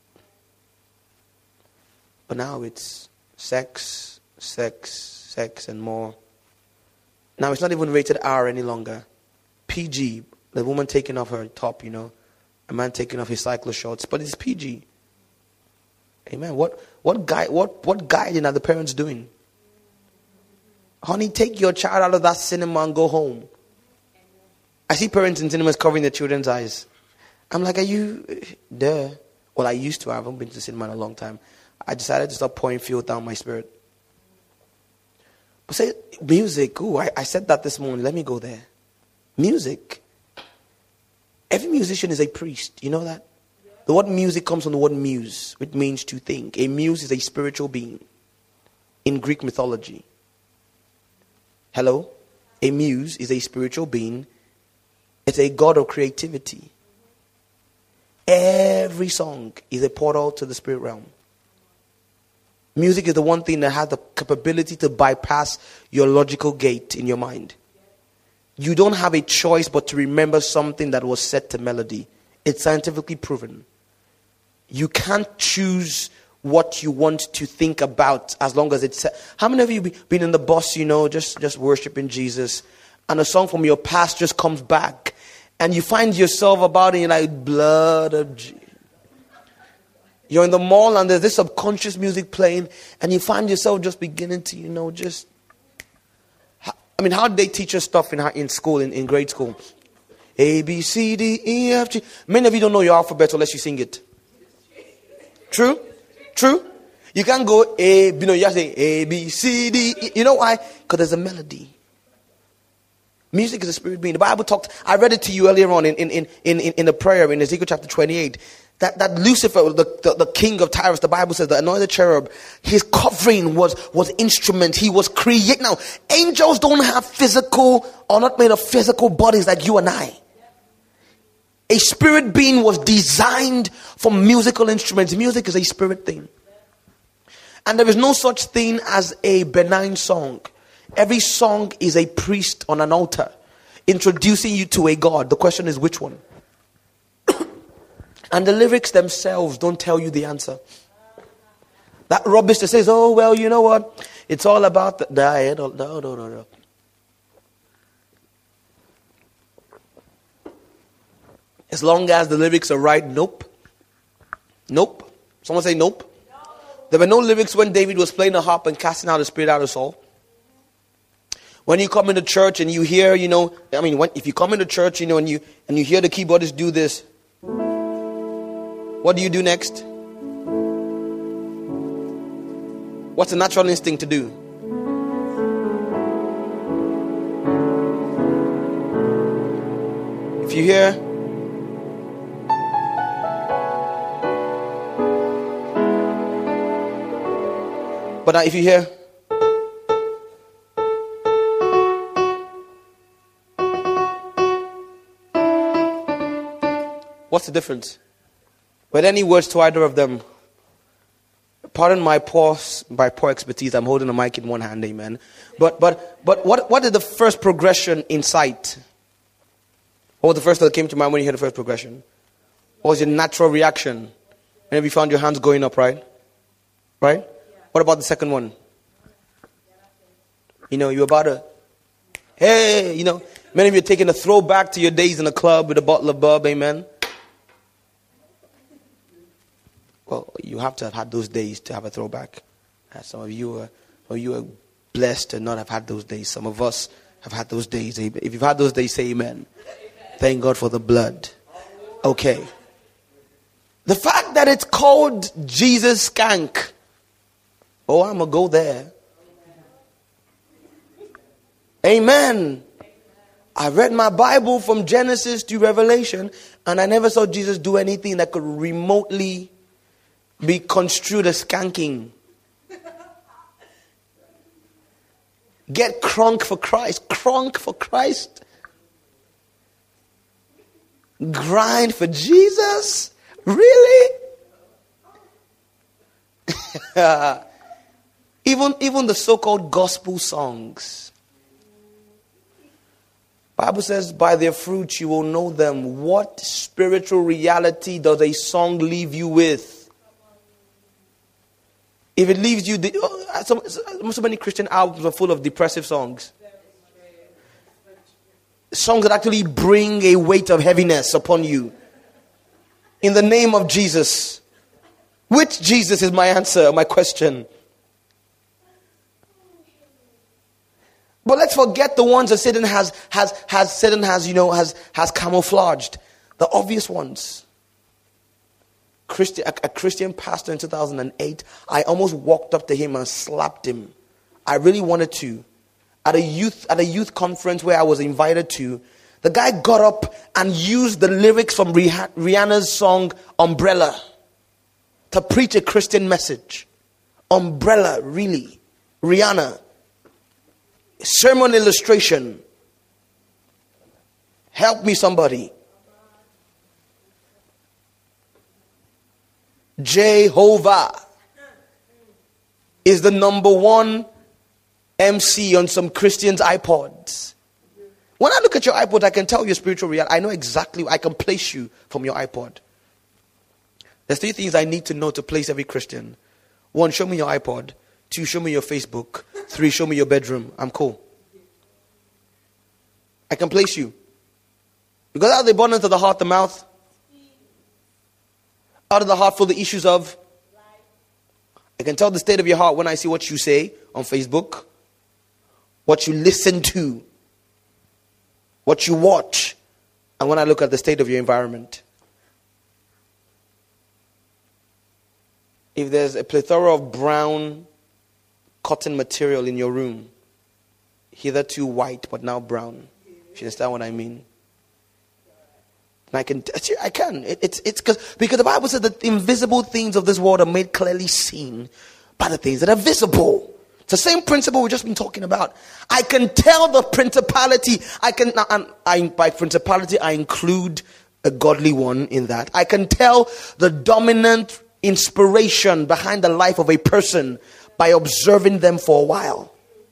But now it's sex, sex, sex, and more. Now it's not even rated R any longer. P G, the woman taking off her top, you know. A man taking off his cycler shorts, but it's P G. Amen. What what guy what what guiding are the parents doing? Honey, take your child out of that cinema and go home. I see parents in cinemas covering their children's eyes. I'm like, are you duh? Well, I used to. I haven't been to the cinema in a long time. I decided to stop pouring fuel down my spirit. But say music. Ooh, I, I said that this morning. Let me go there. Music. Every musician is a priest. You know that? The word music comes from the word muse, which means to think. A muse is a spiritual being in Greek mythology. Hello? A muse is a spiritual being. It's a god of creativity. Every song is a portal to the spirit realm. Music is the one thing that has the capability to bypass your logical gate in your mind. You don't have a choice but to remember something that was set to melody. It's scientifically proven. You can't choose what you want to think about as long as it's set. How many of you been in the bus, you know, just, just worshiping Jesus, and a song from your past just comes back, and you find yourself about it, and you're like, blood of Jesus. You're in the mall, and there's this subconscious music playing, and you find yourself just beginning to, you know, just... I mean, how did they teach us stuff in in school, in, in grade school? A, B, C, D, E, F, G. Many of you don't know your alphabet unless you sing it. True? True? You can't go A, you know, you have to say A, B, C, D, E. You know why? Because there's a melody. Music is a spirit being. The Bible talked, I read it to you earlier on in, in, in, in, in the prayer in Ezekiel chapter twenty-eight. That, that Lucifer, the, the, the king of Tyrus, the Bible says, the anointed cherub, his covering was, was instrument. He was created. Now, angels don't have physical, or not made of physical bodies like you and I. A spirit being was designed for musical instruments. Music is a spirit thing. And there is no such thing as a benign song. Every song is a priest on an altar, introducing you to a God. The question is, which one? And the lyrics themselves don't tell you the answer. That rubbish that says, oh, well, you know what? It's all about the diet. No, no, no, no. As long as the lyrics are right, nope. Nope. Someone say nope. No. There were no lyrics when David was playing the harp and casting out the spirit out of Saul. When you come into church and you hear, you know, I mean, when, if you come into church, you know, and you and you hear the keyboardist do this, what do you do next? What's the natural instinct to do? If you hear, but now if you hear, what's the difference? With any words to either of them, pardon my poor, my poor expertise. I'm holding a mic in one hand, amen. But but but what what is the first progression in sight? What was the first that came to mind when you heard the first progression? What was your natural reaction? Maybe you found your hands going up, right? Right? What about the second one? You know, you're about to, hey, you know, many of you are taking a throwback to your days in the club with a bottle of bub, amen. Well, you have to have had those days to have a throwback. Some of you are, or you are blessed to not have had those days. Some of us I've had those days. If you've had those days, say amen. Thank God for the blood. Okay. The fact that it's called Jesus Skank. Oh, I'm going to go there. Amen. I read my Bible from Genesis to Revelation, and I never saw Jesus do anything that could remotely be construed as skanking. Get crunk for Christ. Crunk for Christ. Grind for Jesus. Really? even, even the so-called gospel songs. Bible says, by their fruits you will know them. What spiritual reality does a song leave you with? If it leaves you, the, oh, so, so many Christian albums are full of depressive songs. Songs that actually bring a weight of heaviness upon you. In the name of Jesus. Which Jesus is my answer, my question. But let's forget the ones that Satan has, has, has, Satan has, you know, has, has camouflaged. The obvious ones. Christian, a, a Christian pastor in two thousand eight, I almost walked up to him and slapped him. I really wanted to. At a youth, at a youth conference where I was invited to, the guy got up and used the lyrics from Rihanna's song Umbrella to preach a Christian message. Umbrella, really. Rihanna. Sermon illustration. Help me somebody. Jehovah is the number one M C on some Christians' iPods. When I look at your iPod, I can tell your spiritual reality. I know exactly, I can place you from your iPod. There's three things I need to know to place every Christian. One, show me your iPod. Two, show me your Facebook. Three, show me your bedroom. I'm cool. I can place you. Because out of the abundance of the heart, the mouth. Out of the heart full the issues of. I can tell the state of your heart when I see what you say on Facebook. What you listen to. What you watch. And when I look at the state of your environment. If there's a plethora of brown cotton material in your room, hitherto white but now brown, if you understand what I mean. And I can, I can. It, it's it's because because the Bible says that the invisible things of this world are made clearly seen by the things that are visible. It's the same principle we've just been talking about. I can tell the principality. I can, and I, by principality, I include a godly one in that. I can tell the dominant inspiration behind the life of a person by observing them for a while.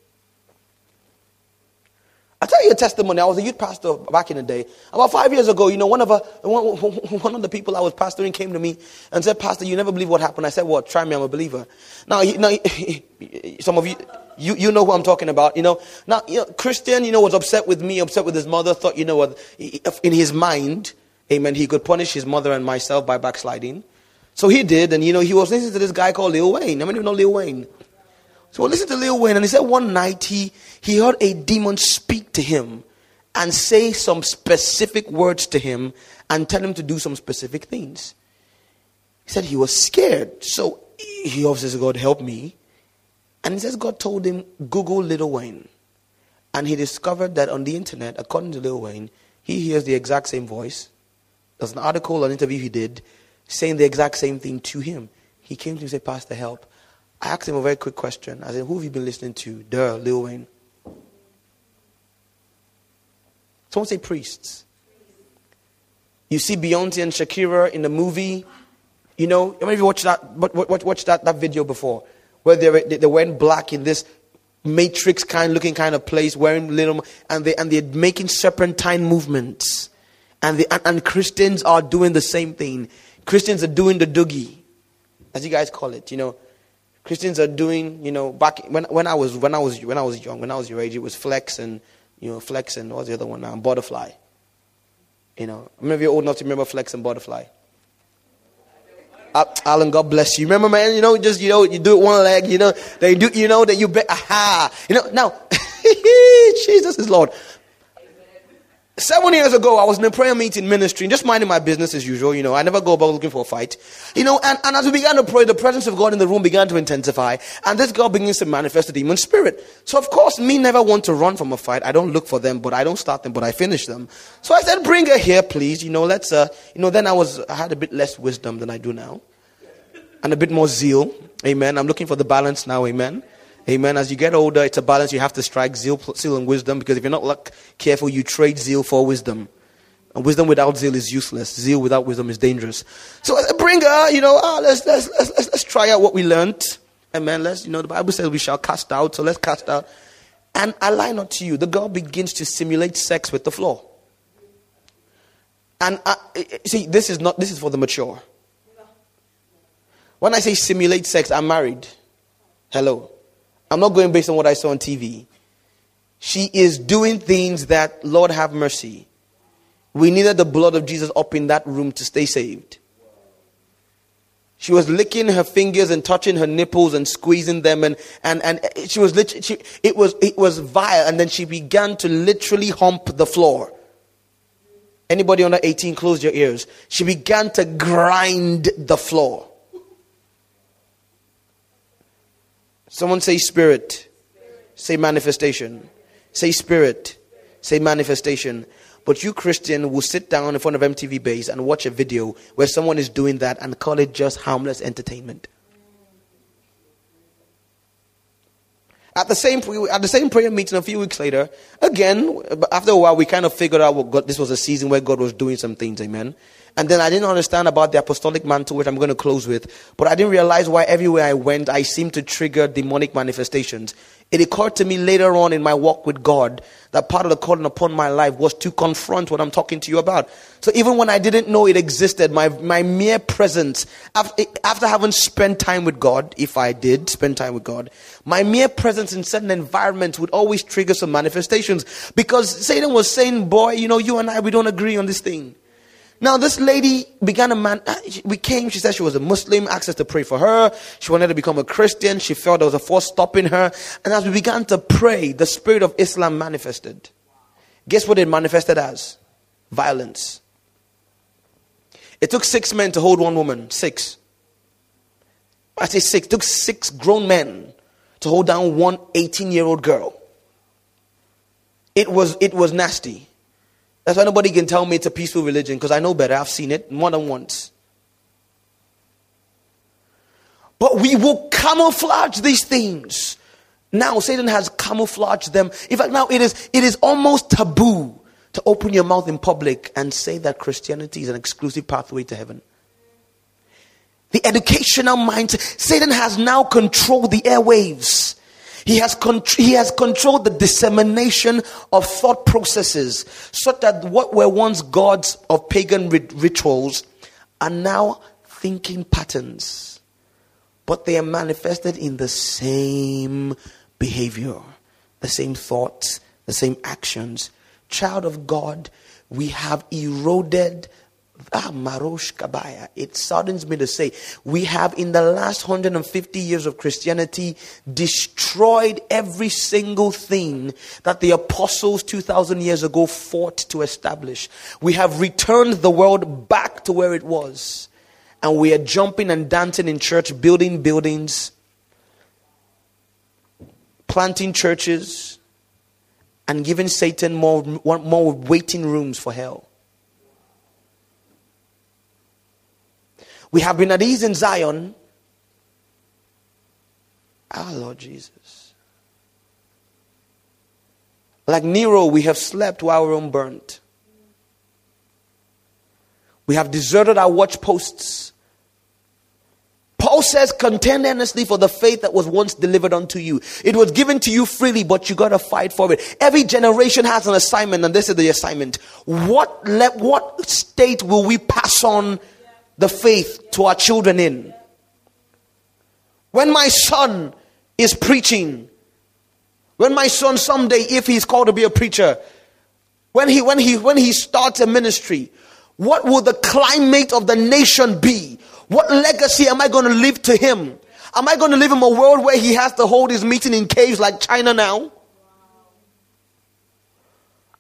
I'll tell you a testimony. I was a youth pastor back in the day. About five years ago, you know, one of, a, one, one of the people I was pastoring came to me and said, Pastor, you never believe what happened. I said, what? Try me, I'm a believer. Now, you know, some of you, you, you know who I'm talking about, you know. Now, you know, Christian, you know, was upset with me, upset with his mother, thought, you know what, in his mind, amen, he could punish his mother and myself by backsliding. So he did, and you know, he was listening to this guy called Lil Wayne. How many of you know Lil Wayne? So listen to Lil Wayne, and he said one night he, he heard a demon speak to him and say some specific words to him and tell him to do some specific things. He said he was scared. So he obviously said, God help me. And he says God told him, Google Lil Wayne. And he discovered that on the internet, according to Lil Wayne, he hears the exact same voice. There's an article, an interview he did, saying the exact same thing to him. He came to me and said, Pastor, help. I asked him a very quick question. I said, who have you been listening to? Duh, Lil Wayne. Someone say priests. You see Beyonce and Shakira in the movie. You know, how many of you watched that, watch, watch that, that video before? Where they were, they went black in this matrix kind looking kind of place, wearing little, and, they, and they're making serpentine movements. And, they, and, and Christians are doing the same thing. Christians are doing the doogie, as you guys call it, you know. Christians are doing, you know, back when when I was when I was when I was young, when I was your age, it was flex and you know flex and what's the other one now? Butterfly. You know, how many of you are old enough to remember flex and butterfly? Uh, Alan, God bless you. Remember, man, you know, just you know, you do it one leg, you know, they do, you know that you bet, aha, you know. Now, Jesus is Lord. Seven years ago, I was in a prayer meeting ministry, just minding my business as usual. You know, I never go about looking for a fight. You know, and, and as we began to pray, the presence of God in the room began to intensify. And this girl begins to manifest the demon spirit. So, of course, me never want to run from a fight. I don't look for them, but I don't start them, but I finish them. So I said, bring her here, please. You know, let's, uh, you know, then I was, I had a bit less wisdom than I do now. And a bit more zeal. Amen. I'm looking for the balance now. Amen. Amen. As you get older, it's a balance you have to strike, zeal, zeal and wisdom, because if you're not luck, careful, you trade zeal for wisdom. And wisdom without zeal is useless. Zeal without wisdom is dangerous. So bring her, you know, ah, let's, let's, let's, let's, let's try out what we learned. Amen. Let's, you know, the Bible says we shall cast out, so let's cast out. And I lie not to you, the girl begins to simulate sex with the floor. And I, see, this is not, this is for the mature. When I say simulate sex, I'm married. Hello. I'm not going based on what I saw on T V. She is doing things that, Lord have mercy. We needed the blood of Jesus up in that room to stay saved. She was licking her fingers and touching her nipples and squeezing them, and and and she was literally, she, it was it was vile. And then she began to literally hump the floor. Anybody under eighteen, close your ears. She began to grind the floor. Someone say spirit. Spirit. Say manifestation. Say spirit. Say manifestation. But you Christian will sit down in front of M T V Base and watch a video where someone is doing that and call it just harmless entertainment. At the same at the same prayer meeting a few weeks later, again, after a while we kind of figured out what God, this was a season where God was doing some things, amen. And then I didn't understand about the apostolic mantle, which I'm going to close with. But I didn't realize why everywhere I went, I seemed to trigger demonic manifestations. It occurred to me later on in my walk with God that part of the calling upon my life was to confront what I'm talking to you about. So even when I didn't know it existed, my, my mere presence, after, after having spent time with God, if I did spend time with God, my mere presence in certain environments would always trigger some manifestations. Because Satan was saying, boy, you know, you and I, we don't agree on this thing. Now, this lady began a man. We came. She said she was a Muslim. Asked us to pray for her. She wanted to become a Christian. She felt there was a force stopping her. And as we began to pray, the spirit of Islam manifested. Guess what it manifested as? Violence. It took six men to hold one woman. Six. I say six. It took six grown men to hold down one eighteen-year-old girl. It was it was nasty. That's why nobody can tell me it's a peaceful religion, because I know better. I've seen it more than once. But we will camouflage these things. Now Satan has camouflaged them. In fact, now it is it is almost taboo to open your mouth in public and say that Christianity is an exclusive pathway to heaven. The educational mindset. Satan has now controlled the airwaves. He has, con- he has controlled the dissemination of thought processes, so that what were once gods of pagan rit- rituals are now thinking patterns. But they are manifested in the same behavior, the same thoughts, the same actions. Child of God, we have eroded. Ah, Marosh Kabaya. It saddens me to say, we have in the last one hundred fifty years of Christianity destroyed every single thing that the apostles two thousand years ago fought to establish. We have returned the world back to where it was. And we are jumping and dancing in church, building buildings, planting churches, and giving Satan more, more waiting rooms for hell. We have been at ease in Zion. Our Lord Jesus. Like Nero, we have slept while Rome burnt. We have deserted our watch posts. Paul says, contend earnestly for the faith that was once delivered unto you. It was given to you freely, but you got to fight for it. Every generation has an assignment, and this is the assignment. What, le- what state will we pass on the faith to our children in? When my son is preaching, when my son someday, if he's called to be a preacher, when he when he when he starts a ministry, what will the climate of the nation be? What legacy am I going to leave to him? Am I going to live in a world where he has to hold his meeting in caves like China now?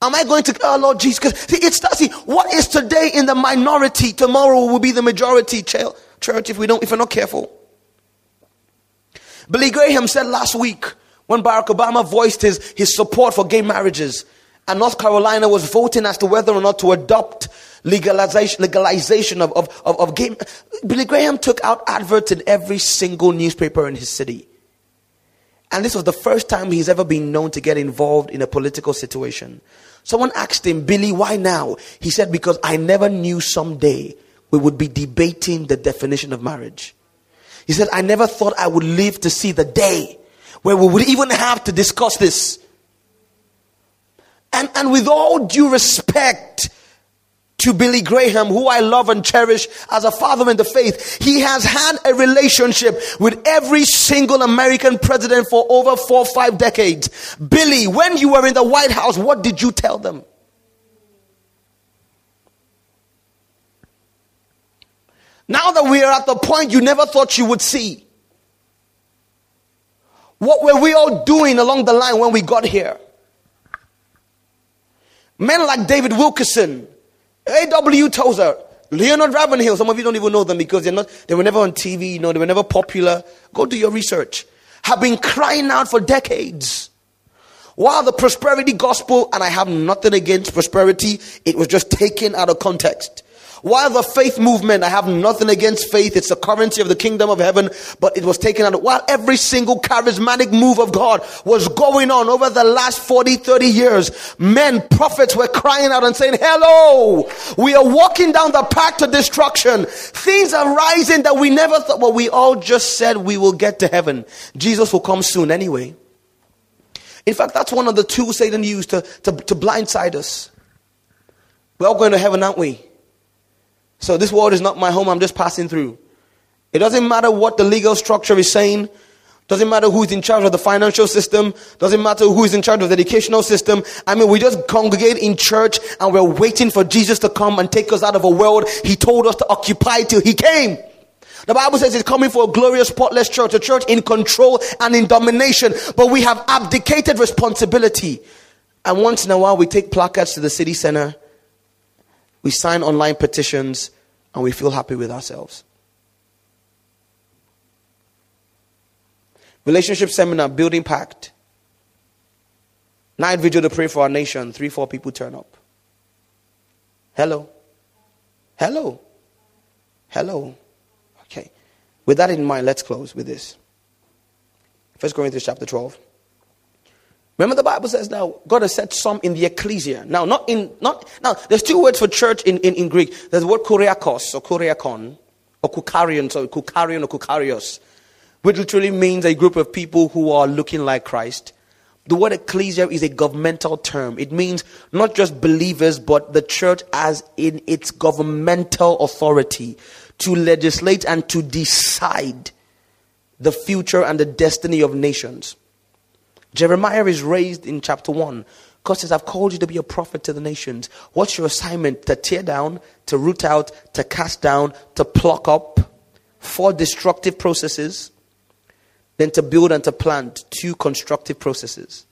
Am I going to, oh Lord Jesus, because see, it's, see, what is today in the minority, tomorrow will be the majority, church, if we don't, if we're not careful. Billy Graham said last week, when Barack Obama voiced his, his support for gay marriages, and North Carolina was voting as to whether or not to adopt legalization, legalization of, of, of, of gay, Billy Graham took out adverts in every single newspaper in his city. And this was the first time he's ever been known to get involved in a political situation. Someone asked him, Billy, why now? He said, because I never knew someday we would be debating the definition of marriage. He said, I never thought I would live to see the day where we would even have to discuss this. And, and with all due respect to Billy Graham, who I love and cherish as a father in the faith, he has had a relationship with every single American president for over four or five decades. Billy, when you were in the White House, what did you tell them? Now that we are at the point you never thought you would see, what were we all doing along the line when we got here? Men like David Wilkerson, A W Tozer, Leonard Ravenhill. Some of you don't even know them because they're not, they were never on T V, you know, they were never popular. Go do your research. Have been crying out for decades. While the prosperity gospel, and I have nothing against prosperity, it was just taken out of context. While the faith movement, I have nothing against faith, it's the currency of the kingdom of heaven, but it was taken out of, while every single charismatic move of God was going on over the last forty, thirty years, men, prophets were crying out and saying, hello, we are walking down the path to destruction. Things are rising that we never thought, well, we all just said we will get to heaven. Jesus will come soon anyway. In fact, that's one of the tools Satan used to, to, to blindside us. We're all going to heaven, aren't we? So this world is not my home, I'm just passing through. It doesn't matter what the legal structure is saying. Doesn't matter who's in charge of the financial system. Doesn't matter who is in charge of the educational system. I mean, we just congregate in church and we're waiting for Jesus to come and take us out of a world he told us to occupy till he came. The Bible says it's coming for a glorious, spotless church, a church in control and in domination. But we have abdicated responsibility. And once in a while we take placards to the city center. We sign online petitions and we feel happy with ourselves. Relationship seminar, building pact. Night vigil to pray for our nation. Three, four people turn up. Hello. Hello. Hello. Okay. With that in mind, let's close with this. First Corinthians chapter twelve. Remember the Bible says now, God has set some in the ecclesia. Now, not in, not, now, there's two words for church in, in, in Greek. There's the word kuriakos or kuriakon or kukarion, so kukarion or kukarios, which literally means a group of people who are looking like Christ. The word ecclesia is a governmental term. It means not just believers, but the church as in its governmental authority to legislate and to decide the future and the destiny of nations. Jeremiah is raised in chapter one. God says, I've called you to be a prophet to the nations. What's your assignment? To tear down, to root out, to cast down, to pluck up. Four destructive processes. Then to build and to plant. Two constructive processes.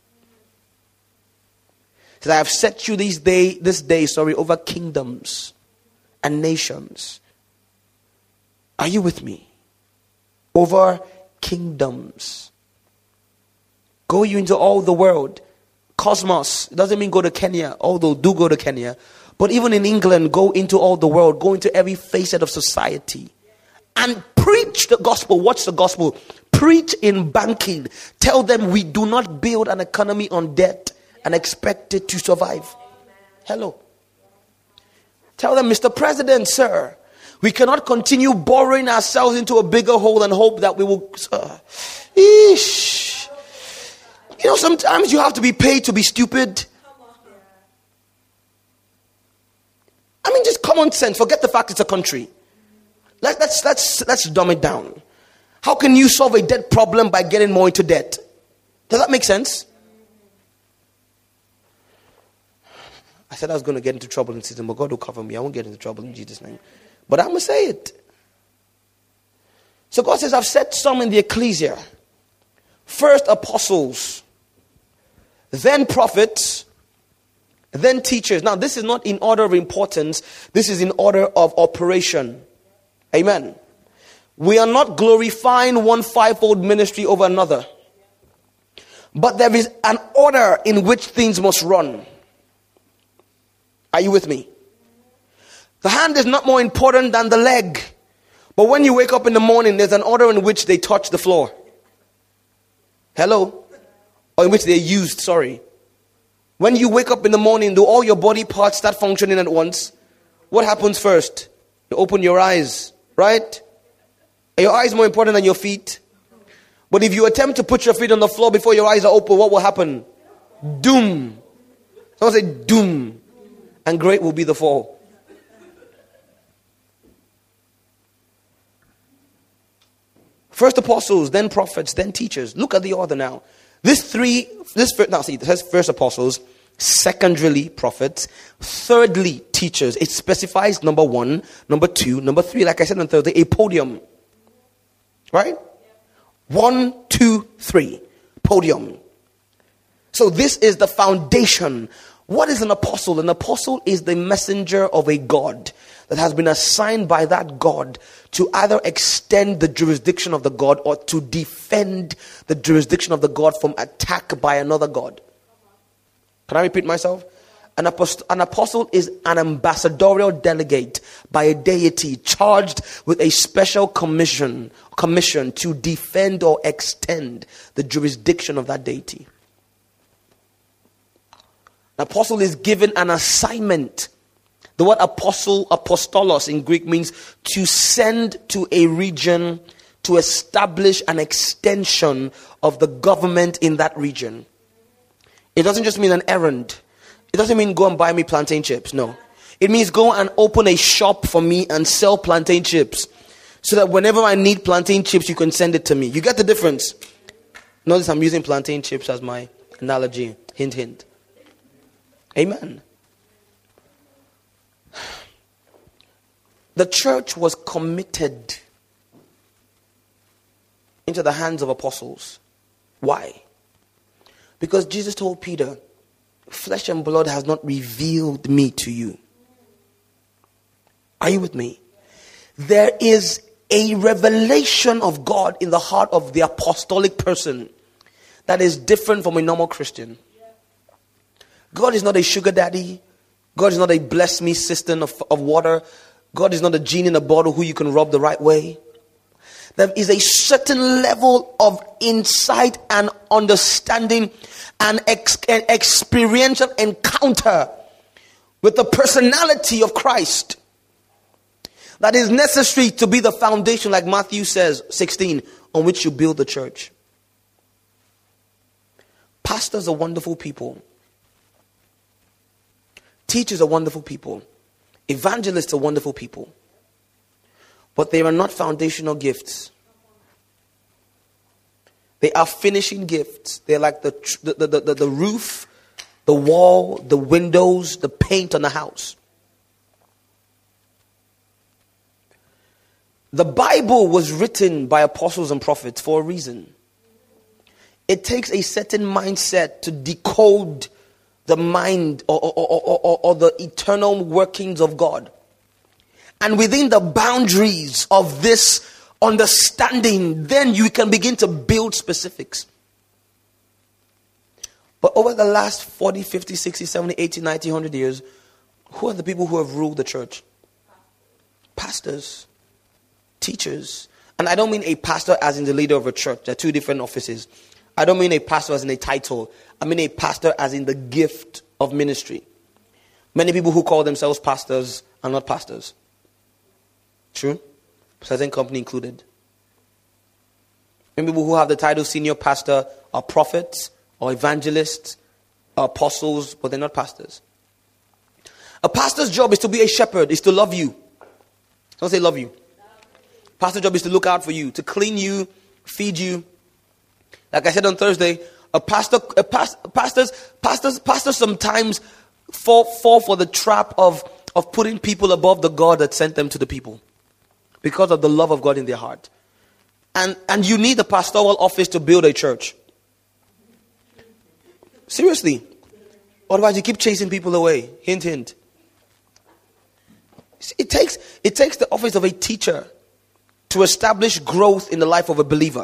He says, I have set you this day, this day, sorry, over kingdoms and nations. Are you with me? Over kingdoms. Go you into all the world. Cosmos. It doesn't mean go to Kenya, although do go to Kenya. But even in England, go into all the world. Go into every facet of society. And preach the gospel. What's the gospel? Preach in banking. Tell them we do not build an economy on debt and expect it to survive. Hello. Tell them, Mister President, sir, we cannot continue borrowing ourselves into a bigger hole and hope that we will... Uh, eesh. You know, sometimes you have to be paid to be stupid. I mean, just common sense. Forget the fact it's a country. Let, let's, let's, let's dumb it down. How can you solve a debt problem by getting more into debt? Does that make sense? I said I was going to get into trouble in season, but God will cover me. I won't get into trouble in Jesus' name. But I'm going to say it. So God says, I've set some in the ecclesia. First apostles, then prophets, then teachers. Now, this is not in order of importance. This is in order of operation. Amen. We are not glorifying one fivefold ministry over another. But there is an order in which things must run. Are you with me? The hand is not more important than the leg. But when you wake up in the morning, there's an order in which they touch the floor. Hello? Or in which they're used, sorry. When you wake up in the morning, do all your body parts start functioning at once? What happens first? You open your eyes, right? Are your eyes more important than your feet? But if you attempt to put your feet on the floor before your eyes are open, what will happen? Doom. Someone say doom. And great will be the fall. First apostles, then prophets, then teachers. Look at the order now. This three, this now see, it says first apostles, secondarily prophets, thirdly teachers. It specifies number one, number two, number three. Like I said on Thursday, a podium. Right? One, two, three. Podium. So this is the foundation. What is an apostle? An apostle is the messenger of a God that has been assigned by that God to either extend the jurisdiction of the God or to defend the jurisdiction of the God from attack by another God. Can I repeat myself? An apostle, an apostle is an ambassadorial delegate by a deity charged with a special commission, commission to defend or extend the jurisdiction of that deity. An apostle is given an assignment. The word apostle, apostolos in Greek, means to send to a region to establish an extension of the government in that region. It doesn't just mean an errand. It doesn't mean go and buy me plantain chips. No. It means go and open a shop for me and sell plantain chips. So that whenever I need plantain chips, you can send it to me. You get the difference? Notice I'm using plantain chips as my analogy. Hint, hint. Amen. The church was committed into the hands of apostles. Why? Because Jesus told Peter, flesh and blood has not revealed me to you. Are you with me? There is a revelation of God in the heart of the apostolic person that is different from a normal Christian. God is not a sugar daddy. God is not a bless me cistern of, of water. God is not a genie in a bottle who you can rub the right way. There is a certain level of insight and understanding and ex- an experiential encounter with the personality of Christ that is necessary to be the foundation, like Matthew says, sixteen, on which you build the church. Pastors are wonderful people. Teachers are wonderful people. Evangelists are wonderful people. But they are not foundational gifts. They are finishing gifts. They're like the, the, the, the, the roof, the wall, the windows, the paint on the house. The Bible was written by apostles and prophets for a reason. It takes a certain mindset to decode the mind or, or, or, or, or the eternal workings of God. And within the boundaries of this understanding, then you can begin to build specifics. But over the last forty, fifty, sixty, seventy, eighty, ninety, one hundred years, who are the people who have ruled the church? Pastors, teachers. And I don't mean a pastor as in the leader of a church. There are two different offices. I don't mean a pastor as in a title. I mean a pastor as in the gift of ministry. Many people who call themselves pastors are not pastors. True? Present company included. Many people who have the title senior pastor are prophets or evangelists or apostles, but they're not pastors. A pastor's job is to be a shepherd, is to love you. Don't say love you. Pastor's job is to look out for you, to clean you, feed you. Like I said on Thursday, a pastor, a past, pastors, pastors, pastors sometimes fall, fall for the trap of, of putting people above the God that sent them to the people because of the love of God in their heart. And, and you need the pastoral office to build a church. Seriously. Otherwise, you keep chasing people away. Hint, hint. It takes, it takes the office of a teacher to establish growth in the life of a believer.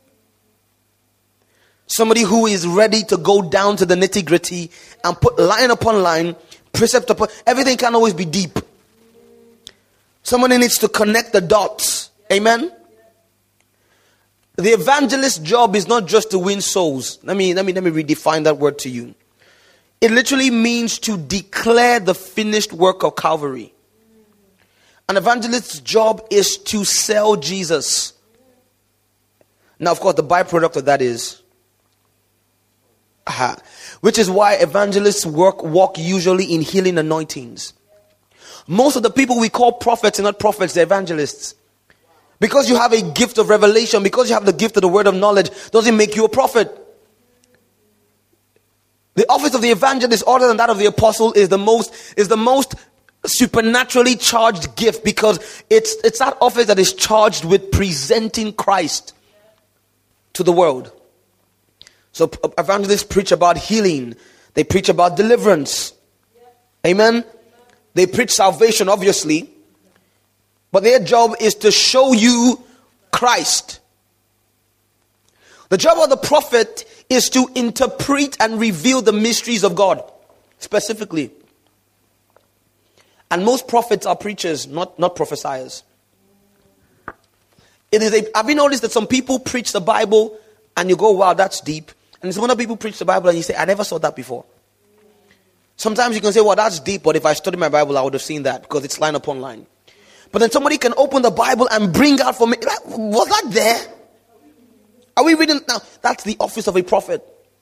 Somebody who is ready to go down to the nitty gritty and put line upon line, precept upon, everything can't always be deep. Somebody needs to connect the dots. Amen. The evangelist's job is not just to win souls. Let me, let me, let me redefine that word to you. It literally means to declare the finished work of Calvary. An evangelist's job is to sell Jesus. Now, of course, the byproduct of that is, aha, which is why evangelists work walk usually in healing anointings. Most of the people we call prophets are not prophets, they're evangelists. Because you have a gift of revelation, because you have the gift of the word of knowledge, doesn't make you a prophet. The office of the evangelist, other than that of the apostle, is the most is the most supernaturally charged gift, because it's it's that office that is charged with presenting Christ to the world. So evangelists preach about healing, they preach about deliverance. Amen. They preach salvation, obviously, but their job is to show you Christ. The job of the prophet is to interpret and reveal the mysteries of God, specifically. And most prophets are preachers, not, not prophesiers. It is a, have you noticed that some people preach the Bible and you go, wow, that's deep. And some other people preach the Bible and you say, I never saw that before. Sometimes you can say, well, that's deep, but if I studied my Bible, I would have seen that, because it's line upon line. But then somebody can open the Bible and bring out for me, was that there? Are we reading now? That's the office of a prophet.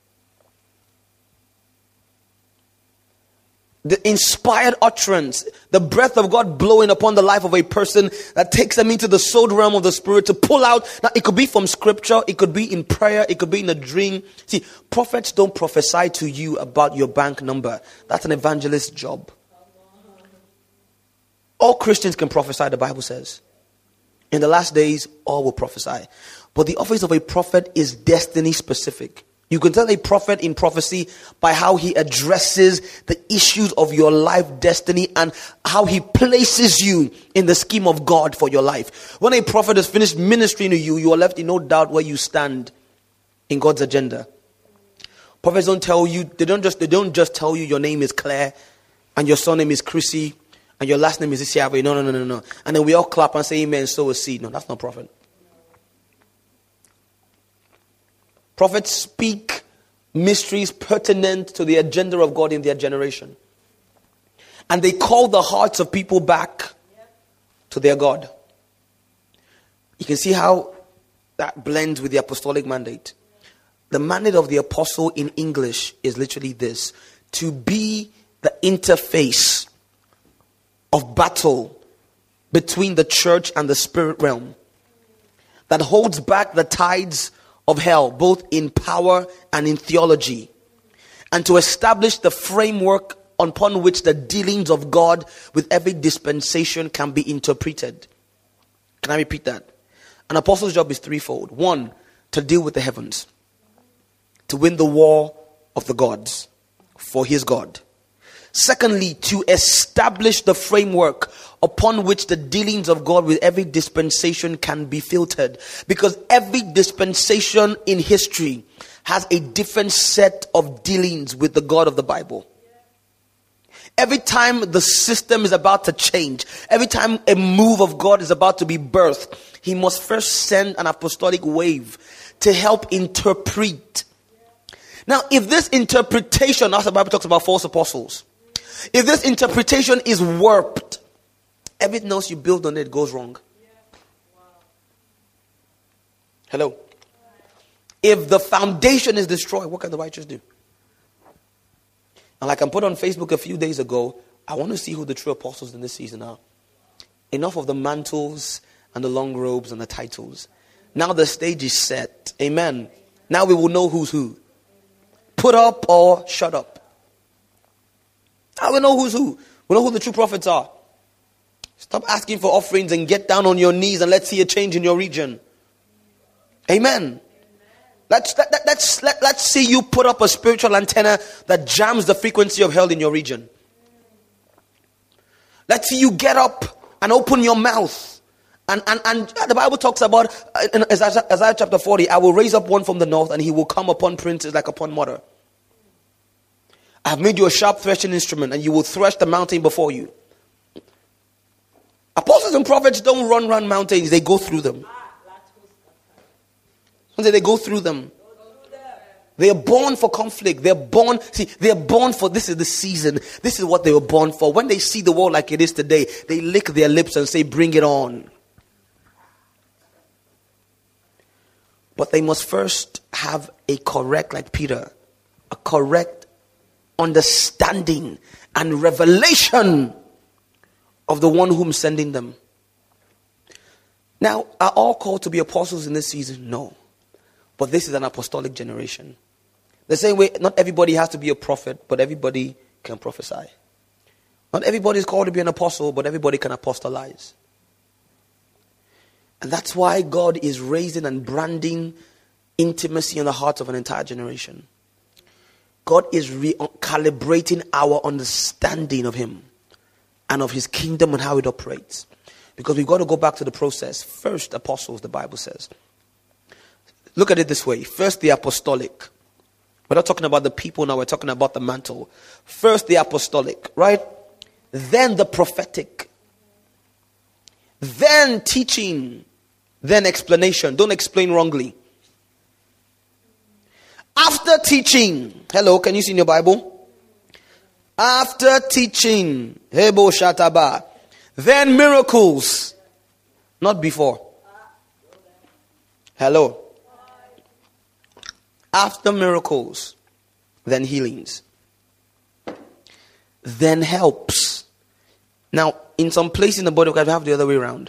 The inspired utterance, the breath of God blowing upon the life of a person that takes them into the soul realm of the spirit to pull out. Now, it could be from scripture, it could be in prayer, it could be in a dream. See, prophets don't prophesy to you about your bank number. That's an evangelist's job. All Christians can prophesy, the Bible says. In the last days, all will prophesy. But the office of a prophet is destiny specific. You can tell a prophet in prophecy by how he addresses the issues of your life destiny and how he places you in the scheme of God for your life. When a prophet has finished ministering to you, you are left in no doubt where you stand in God's agenda. Prophets don't tell you, they don't just they don't just tell you your name is Claire and your surname is Chrissy and your last name is Isiabe. No, no, no, no, no. And then we all clap and say amen, sow a seed. No, that's not prophet. Prophets speak mysteries pertinent to the agenda of God in their generation. And they call the hearts of people back to their God. You can see how that blends with the apostolic mandate. The mandate of the apostle in English is literally this: to be the interface of battle between the church and the spirit realm that holds back the tides of hell, both in power and in theology, and to establish the framework upon which the dealings of God with every dispensation can be interpreted. Can I repeat that? An apostle's job is threefold. One, to deal with the heavens, to win the war of the gods for his God. Secondly, to establish the framework upon which the dealings of God with every dispensation can be filtered. Because every dispensation in history has a different set of dealings with the God of the Bible. Every time the system is about to change, every time a move of God is about to be birthed, he must first send an apostolic wave to help interpret. Now, if this interpretation, as the Bible talks about false apostles, if this interpretation is warped, everything else you build on it goes wrong. Hello? If the foundation is destroyed, what can the righteous do? And like I put on Facebook a few days ago, I want to see who the true apostles in this season are. Enough of the mantles and the long robes and the titles. Now the stage is set. Amen. Now we will know who's who. Put up or shut up. Now we know who's who. We know who the true prophets are. Stop asking for offerings and get down on your knees and let's see a change in your region. Amen. Let's, let, let, let's, let, let's see you put up a spiritual antenna that jams the frequency of hell in your region. Let's see you get up and open your mouth. And, and, and the Bible talks about, in Isaiah, Isaiah chapter forty, I will raise up one from the north and he will come upon princes like upon mortar. I have made you a sharp threshing instrument and you will thresh the mountain before you. Apostles and prophets don't run around mountains, they go through them. They go through them. They are born for conflict. They're born, see, they're born for, this is the season. This is what they were born for. When they see the world like it is today, they lick their lips and say, bring it on. But they must first have a correct, like Peter, a correct understanding and revelation of the one whom sending them. Now, are all called to be apostles in this season? No. But this is an apostolic generation. The same way, not everybody has to be a prophet, but everybody can prophesy. Not everybody is called to be an apostle, but everybody can apostolize. And that's why God is raising and branding intimacy in the hearts of an entire generation. God is recalibrating our understanding of Him and of His kingdom and how it operates. Because we've got to go back to the process. First, apostles, the Bible says. Look at it this way. First, the apostolic. We're not talking about the people now. We're talking about the mantle. First, the apostolic, right? Then the prophetic. Then teaching. Then explanation. Don't explain wrongly. After teaching. Hello, can you see in your Bible? After teaching. Hebo Shataba. Then miracles. Not before. Hello. After miracles, then healings, then helps. Now, in some places in the body of Christ, we have the other way around.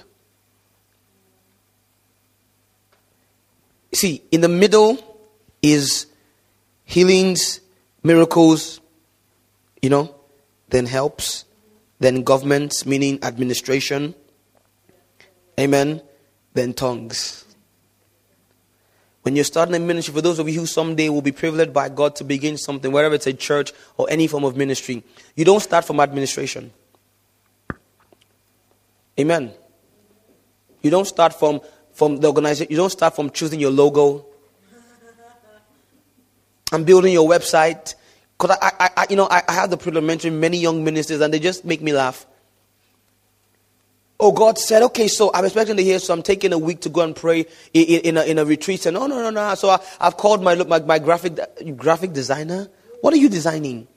See, in the middle is healings, miracles, you know, then helps, then governments, meaning administration, amen, then tongues. When you're starting a ministry, for those of you who someday will be privileged by God to begin something, whether it's a church or any form of ministry, you don't start from administration. Amen. You don't start from, from the organization. You don't start from choosing your logo and building your website. Because I, I, I, you know, I, I have the privilege of mentoring many young ministers, and they just make me laugh. Oh, God said, okay, so I'm expecting to hear, so I'm taking a week to go and pray in, in, a, in a retreat. And no, no, no, no. So I, I've called my, my, my graphic, graphic designer. What are you designing?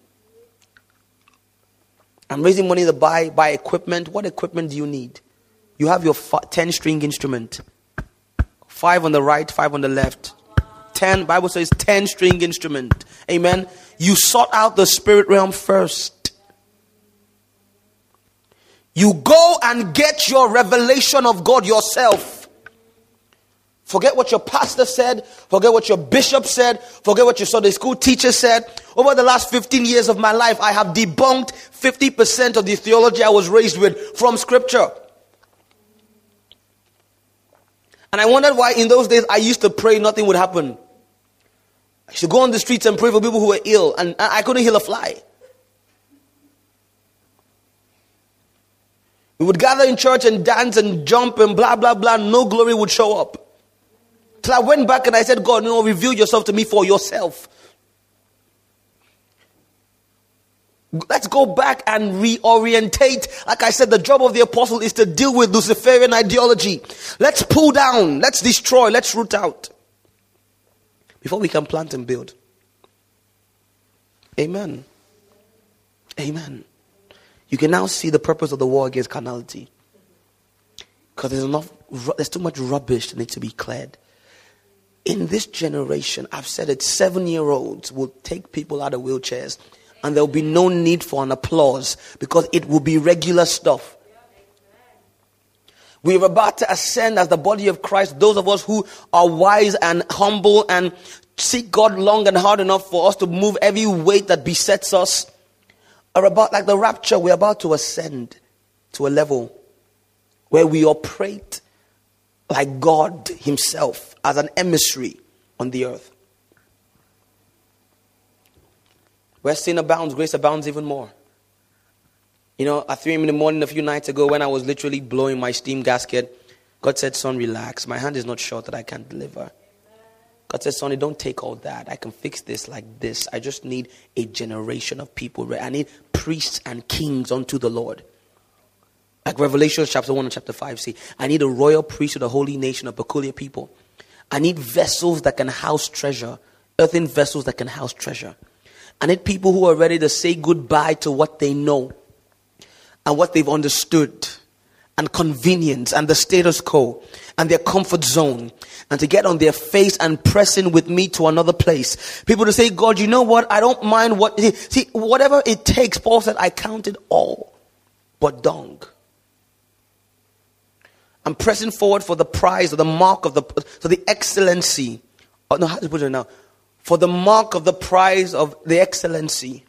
I'm raising money to buy, buy equipment. What equipment do you need? You have your ten string instrument. Five on the right, five on the left. Ten, Bible says ten string instrument. Amen. You sort out the spirit realm first. You go and get your revelation of God yourself. Forget what your pastor said. Forget what your bishop said. Forget what your Sunday school teacher said. Over the last fifteen years of my life, I have debunked fifty percent of the theology I was raised with from scripture. And I wondered why in those days I used to pray, nothing would happen. I used to go on the streets and pray for people who were ill, and I couldn't heal a fly. We would gather in church and dance and jump and blah, blah, blah. No glory would show up. Till I went back and I said, God, you know, reveal yourself to me for yourself. Let's go back and reorientate. Like I said, the job of the apostle is to deal with Luciferian ideology. Let's pull down. Let's destroy. Let's root out. Before we can plant and build. Amen. Amen. You can now see the purpose of the war against carnality. Because there's enough, there's too much rubbish that needs to be cleared. In this generation, I've said it, seven-year-olds will take people out of wheelchairs, and there will be no need for an applause because it will be regular stuff. We're about to ascend as the body of Christ. Those of us who are wise and humble and seek God long and hard enough for us to move every weight that besets us, are about, like the rapture, we're about to ascend to a level where we operate like God himself as an emissary on the earth. Where sin abounds, grace abounds even more. You know, at three in the morning a few nights ago when I was literally blowing my steam gasket, God said, son, relax. My hand is not short that I can't deliver. God said, Sonny, don't take all that. I can fix this like this. I just need a generation of people. I need priests and kings unto the Lord. Like Revelation chapter one and chapter five say, I need a royal priesthood, a holy nation, a peculiar people. I need vessels that can house treasure. Earthen vessels that can house treasure. I need people who are ready to say goodbye to what they know and what they've understood and convenience and the status quo and their comfort zone, and to get on their face and press in with me to another place. People to say, God, you know what? I don't mind what, see, whatever it takes. Paul said, I count it all but dung. I'm pressing forward for the prize or the mark of the, for the excellency. Oh, no, how to put it now? For the mark of the prize of the excellency.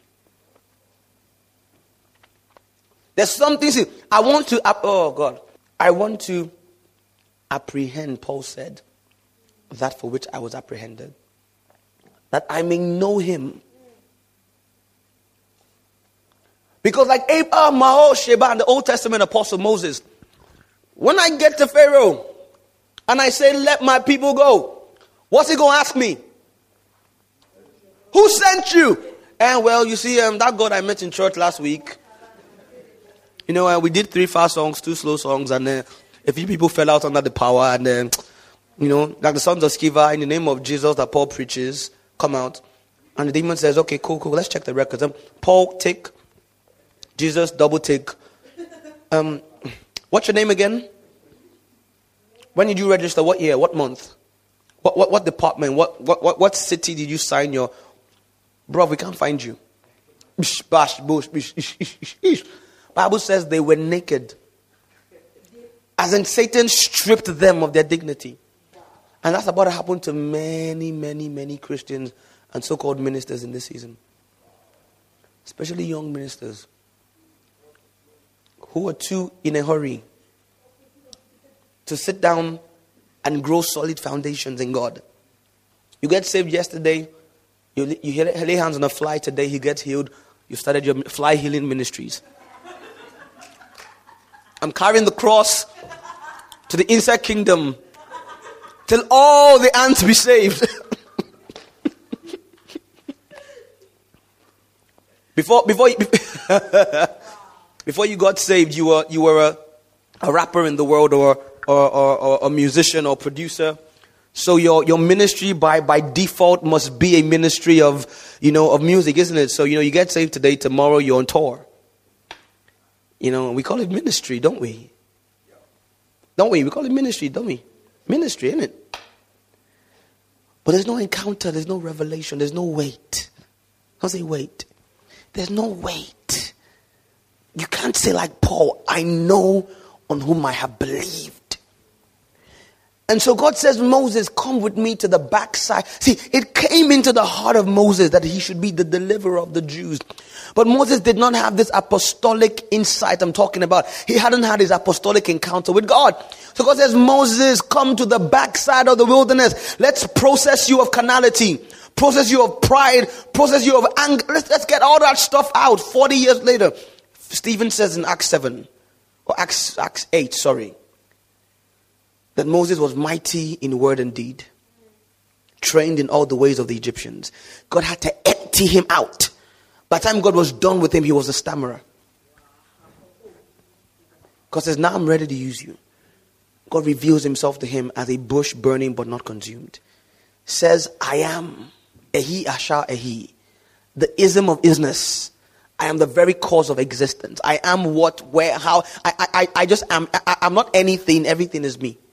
There's something, see, I want to, oh God, I want to apprehend, Paul said, that for which I was apprehended. That I may know him. Because like Abraham, Mahol, Sheba, and the Old Testament apostle Moses, when I get to Pharaoh and I say, let my people go, what's he going to ask me? Who sent you? And well, you see, um, that God I met in church last week, you know, uh, we did three fast songs, two slow songs, and uh, a few people fell out under the power. And then, uh, you know, like the sons of Sceva, in the name of Jesus that Paul preaches, come out. And the demon says, okay, cool, cool, let's check the records. Um, Paul, tick. Jesus, double tick. Um, what's your name again? When did you register? What year? What month? What what, what department? What, what what what city did you sign your... Bro, we can't find you. Bish, bash, bush, bish, ish, ish, ish, ish. Bible says they were naked. As in Satan stripped them of their dignity. And that's about to happen to many, many, many Christians and so-called ministers in this season. Especially young ministers. Who are too in a hurry to sit down and grow solid foundations in God. You get saved yesterday. You, you lay hands on a fly today. He gets healed. You started your fly healing ministries. I'm carrying the cross to the inside kingdom till all the ants be saved. before before you, before you got saved, you were you were a, a rapper in the world, or or, or or a musician or producer. So your your ministry by by default must be a ministry of, you know, of music, isn't it? So, you know, you get saved today, tomorrow you're on tour. You know, we call it ministry, don't we? Don't we? We call it ministry, don't we? Ministry, isn't it? But there's no encounter, there's no revelation, there's no weight. Don't say wait. There's no weight. You can't say like Paul, I know on whom I have believed. And so God says, Moses, come with me to the backside. See, it came into the heart of Moses that he should be the deliverer of the Jews. But Moses did not have this apostolic insight I'm talking about. He hadn't had his apostolic encounter with God. So God says, Moses, come to the backside of the wilderness. Let's process you of carnality, process you of pride, process you of anger. Let's, let's get all that stuff out. forty years later, Stephen says in Acts seven, or Acts, Acts eight, sorry, that Moses was mighty in word and deed, trained in all the ways of the Egyptians. God had to empty him out. By the time God was done with him, he was a stammerer. God says, now I'm ready to use you. God reveals himself to him as a bush burning but not consumed. Says, I am Ehi Asher Ehi, the ism of isness. I am the very cause of existence. I am what, where, how. I, I, I just am. I, I'm not anything. Everything is me.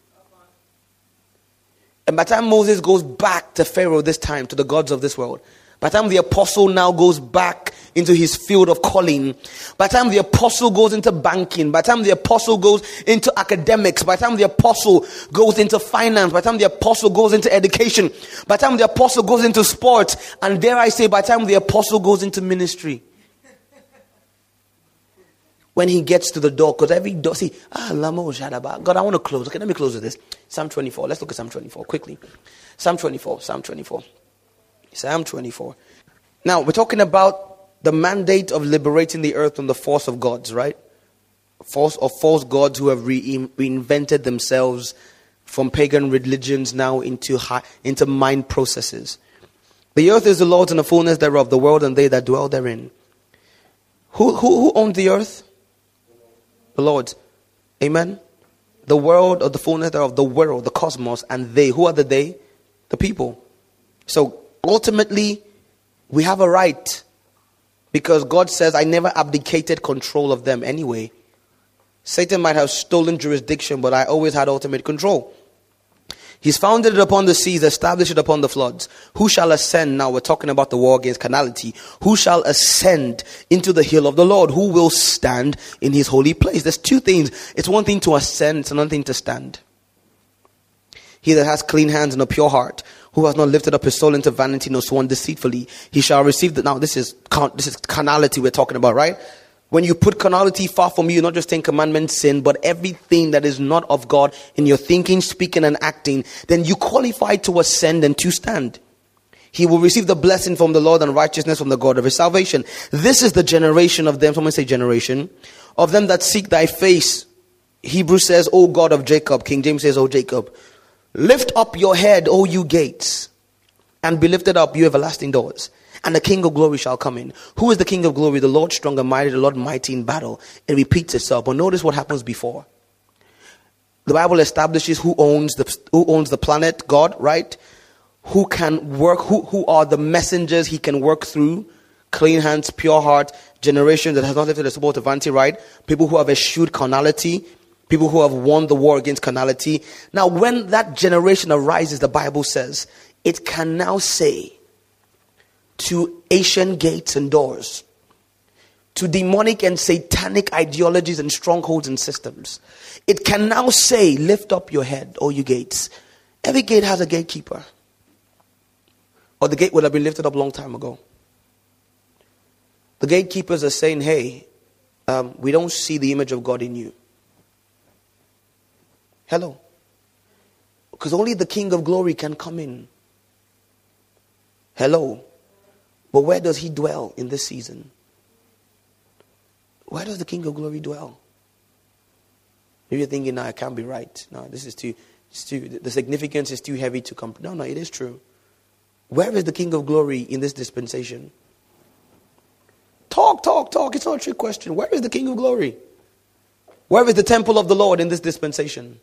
And by the time Moses goes back to Pharaoh this time, to the gods of this world, by the time the apostle now goes back into his field of calling, by the time the apostle goes into banking, by the time the apostle goes into academics, by the time the apostle goes into finance, by the time the apostle goes into education, by the time the apostle goes into sports, and dare I say, by the time the apostle goes into ministry, when he gets to the door, because every door, see, ah, Lamo Shadaba. God, I want to close. Okay, let me close with this. Psalm twenty-four. Let's look at Psalm twenty-four quickly. Psalm twenty-four. Psalm twenty-four. Psalm twenty-four. Now, we're talking about the mandate of liberating the earth from the force of gods, right? False or false gods who have re- reinvented themselves from pagan religions now into high, into mind processes. The earth is the Lord's and the fullness thereof, the world and they that dwell therein. Who, who, who owns the earth? The Lord. Amen. The world or the fullness thereof, the world, the cosmos, and they. Who are the they? The people. So ultimately, we have a right, because God says, I never abdicated control of them anyway. Satan might have stolen jurisdiction, but I always had ultimate control. He's founded it upon the seas, established it upon the floods. Who shall ascend? Now we're talking about the war against carnality. Who shall ascend into the hill of the Lord? Who will stand in his holy place? There's two things. It's one thing to ascend, it's another thing to stand. He that has clean hands and a pure heart, who has not lifted up his soul into vanity nor sworn deceitfully, he shall receive the... Now this is this is carnality we're talking about, right? When you put carnality far from you, not just Ten Commandments, sin, but everything that is not of God in your thinking, speaking, and acting, then you qualify to ascend and to stand. He will receive the blessing from the Lord and righteousness from the God of his salvation. This is the generation of them, someone say generation, of them that seek thy face. Hebrews says, O God of Jacob. King James says, O Jacob. Lift up your head, O you gates, and be lifted up, you everlasting doors. And the King of glory shall come in. Who is the King of glory? The Lord strong and mighty, the Lord mighty in battle. It repeats itself. But notice what happens before. The Bible establishes who owns the who owns the planet, God, right? Who can work, who, who are the messengers he can work through. Clean hands, pure heart, generation that has not lifted the support of vanity, right? People who have eschewed carnality. People who have won the war against carnality. Now, when that generation arises, the Bible says, it can now say to ancient gates and doors, to demonic and satanic ideologies and strongholds and systems, it can now say, lift up your head, O you gates. Every gate has a gatekeeper. Or the gate would have been lifted up a long time ago. The gatekeepers are saying, hey, um, we don't see the image of God in you. Hello. Because only the King of glory can come in. Hello. But where does he dwell in this season? Where does the King of glory dwell? Maybe you're thinking, no, I can't be right. No, this is too, it's too, the significance is too heavy to come. No, no, it is true. Where is the King of glory in this dispensation? Talk, talk, talk. It's not a trick question. Where is the King of glory? Where is the temple of the Lord in this dispensation?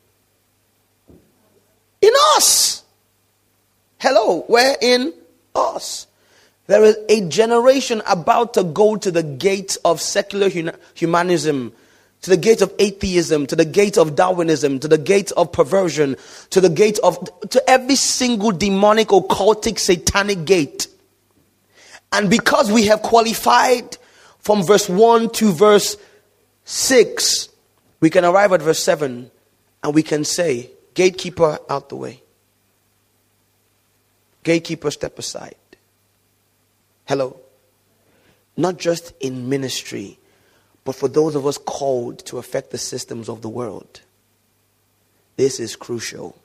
In us. Hello, where? In us. There is a generation about to go to the gates of secular humanism, to the gates of atheism, to the gates of Darwinism, to the gates of perversion, to the gates of, to every single demonic, occultic, satanic gate. And because we have qualified from verse one to verse six, we can arrive at verse seven and we can say, gatekeeper, out the way. Gatekeeper, step aside. Hello. Not just in ministry, but for those of us called to affect the systems of the world. This is crucial.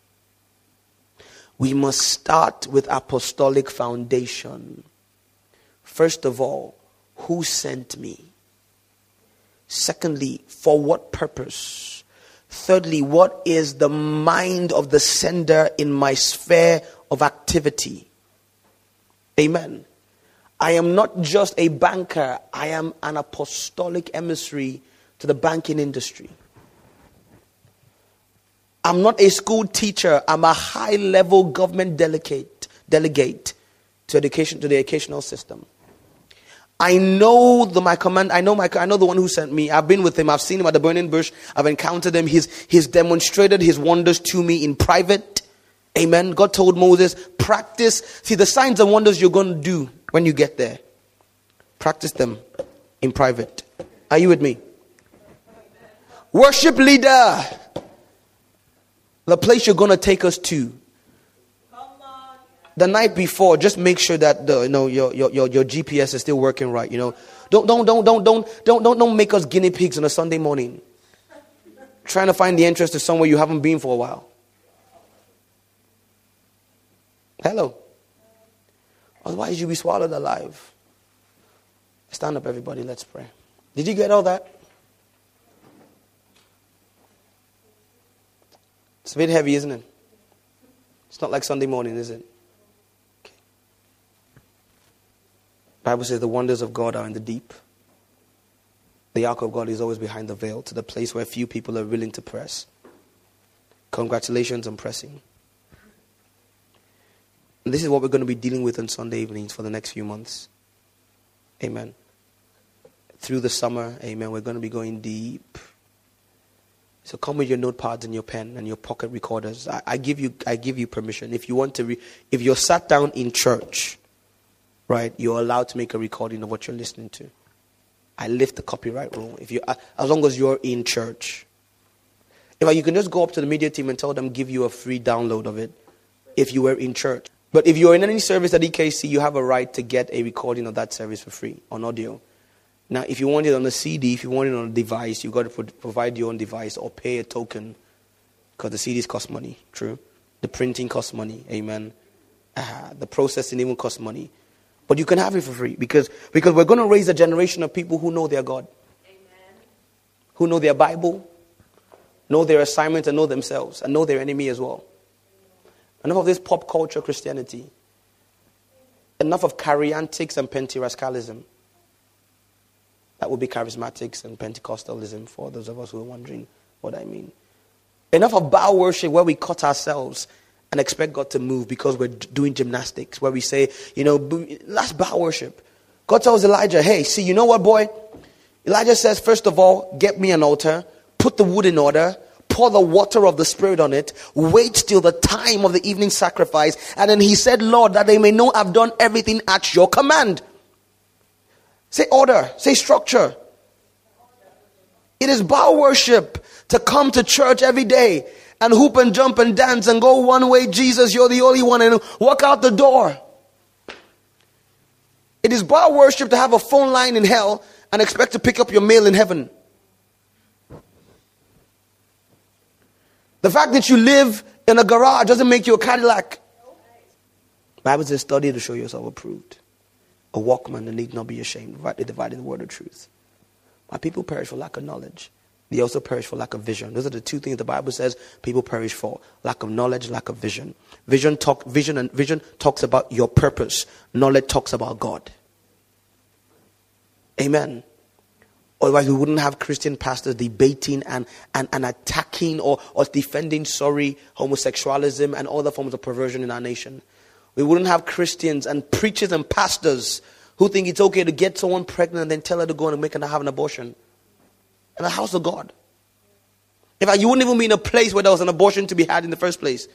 We must start with apostolic foundation. First of all, who sent me? Secondly, for what purpose? Thirdly, what is the mind of the sender in my sphere of activity? Amen. I am not just a banker. I am an apostolic emissary to the banking industry. I'm not a school teacher. I'm a high-level government delegate, delegate to education, to the educational system. I know the my command. I know my. I know the one who sent me. I've been with him. I've seen him at the burning bush. I've encountered him. He's he's demonstrated his wonders to me in private. Amen. God told Moses, practice. See the signs and wonders you're going to do when you get there. Practice them in private. Are you with me? Worship leader. The place you're going to take us to. The night before, just make sure that the you know your, your your your G P S is still working right. You know, don't don't don't don't don't don't don't don't make us guinea pigs on a Sunday morning, trying to find the entrance to somewhere you haven't been for a while. Hello. Otherwise, you'll be swallowed alive. Stand up, everybody. Let's pray. Did you get all that? It's a bit heavy, isn't it? It's not like Sunday morning, is it? Okay. The Bible says the wonders of God are in the deep. The ark of God is always behind the veil, to the place where few people are willing to press. Congratulations on pressing. And this is what we're going to be dealing with on Sunday evenings for the next few months. Amen. Through the summer, amen, we're going to be going deep. So come with your notepads and your pen and your pocket recorders. I, I give you, I give you permission. If you want to, re, if you're sat down in church, right, you're allowed to make a recording of what you're listening to. I lift the copyright rule. If you, as long as you're in church. If you can just go up to the media team and tell them give you a free download of it, if you were in church. But if you're in any service at E K C, you have a right to get a recording of that service for free on audio. Now, if you want it on a C D, if you want it on a device, you've got to provide your own device or pay a token, because the C Ds cost money. True. The printing costs money. Amen. Uh, the processing even costs money. But you can have it for free because, because we're going to raise a generation of people who know their God. Amen. Who know their Bible, know their assignment, and know themselves, and know their enemy as well. Enough of this pop culture Christianity. Enough of charismatics and Pentecostalism. That would be charismatics and Pentecostalism for those of us who are wondering what I mean. Enough of Baal worship where we cut ourselves and expect God to move because we're doing gymnastics. Where we say, you know, that's Baal worship. God tells Elijah, hey, see, you know what, boy? Elijah says, first of all, get me an altar, put the wood in order, pour the water of the Spirit on it, wait till the time of the evening sacrifice. And then he said, Lord, that they may know I've done everything at your command. Say order, say structure. It is Baal worship to come to church every day and hoop and jump and dance and go one way, Jesus, you're the only one, and walk out the door. It is Baal worship to have a phone line in hell and expect to pick up your mail in heaven. The fact that you live in a garage doesn't make you a Cadillac. The Bible says, study to show yourself approved. A workman that need not be ashamed, rightly dividing the word of truth. My people perish for lack of knowledge. They also perish for lack of vision. Those are the two things the Bible says people perish for: lack of knowledge, lack of vision. Vision talk, vision and vision talks about your purpose. Knowledge talks about God. Amen. Otherwise, we wouldn't have Christian pastors debating and, and, and attacking or, or defending, sorry, homosexualism and other forms of perversion in our nation. We wouldn't have Christians and preachers and pastors who think it's okay to get someone pregnant and then tell her to go and make her have an abortion. In the house of God. In fact, you wouldn't even be in a place where there was an abortion to be had in the first place.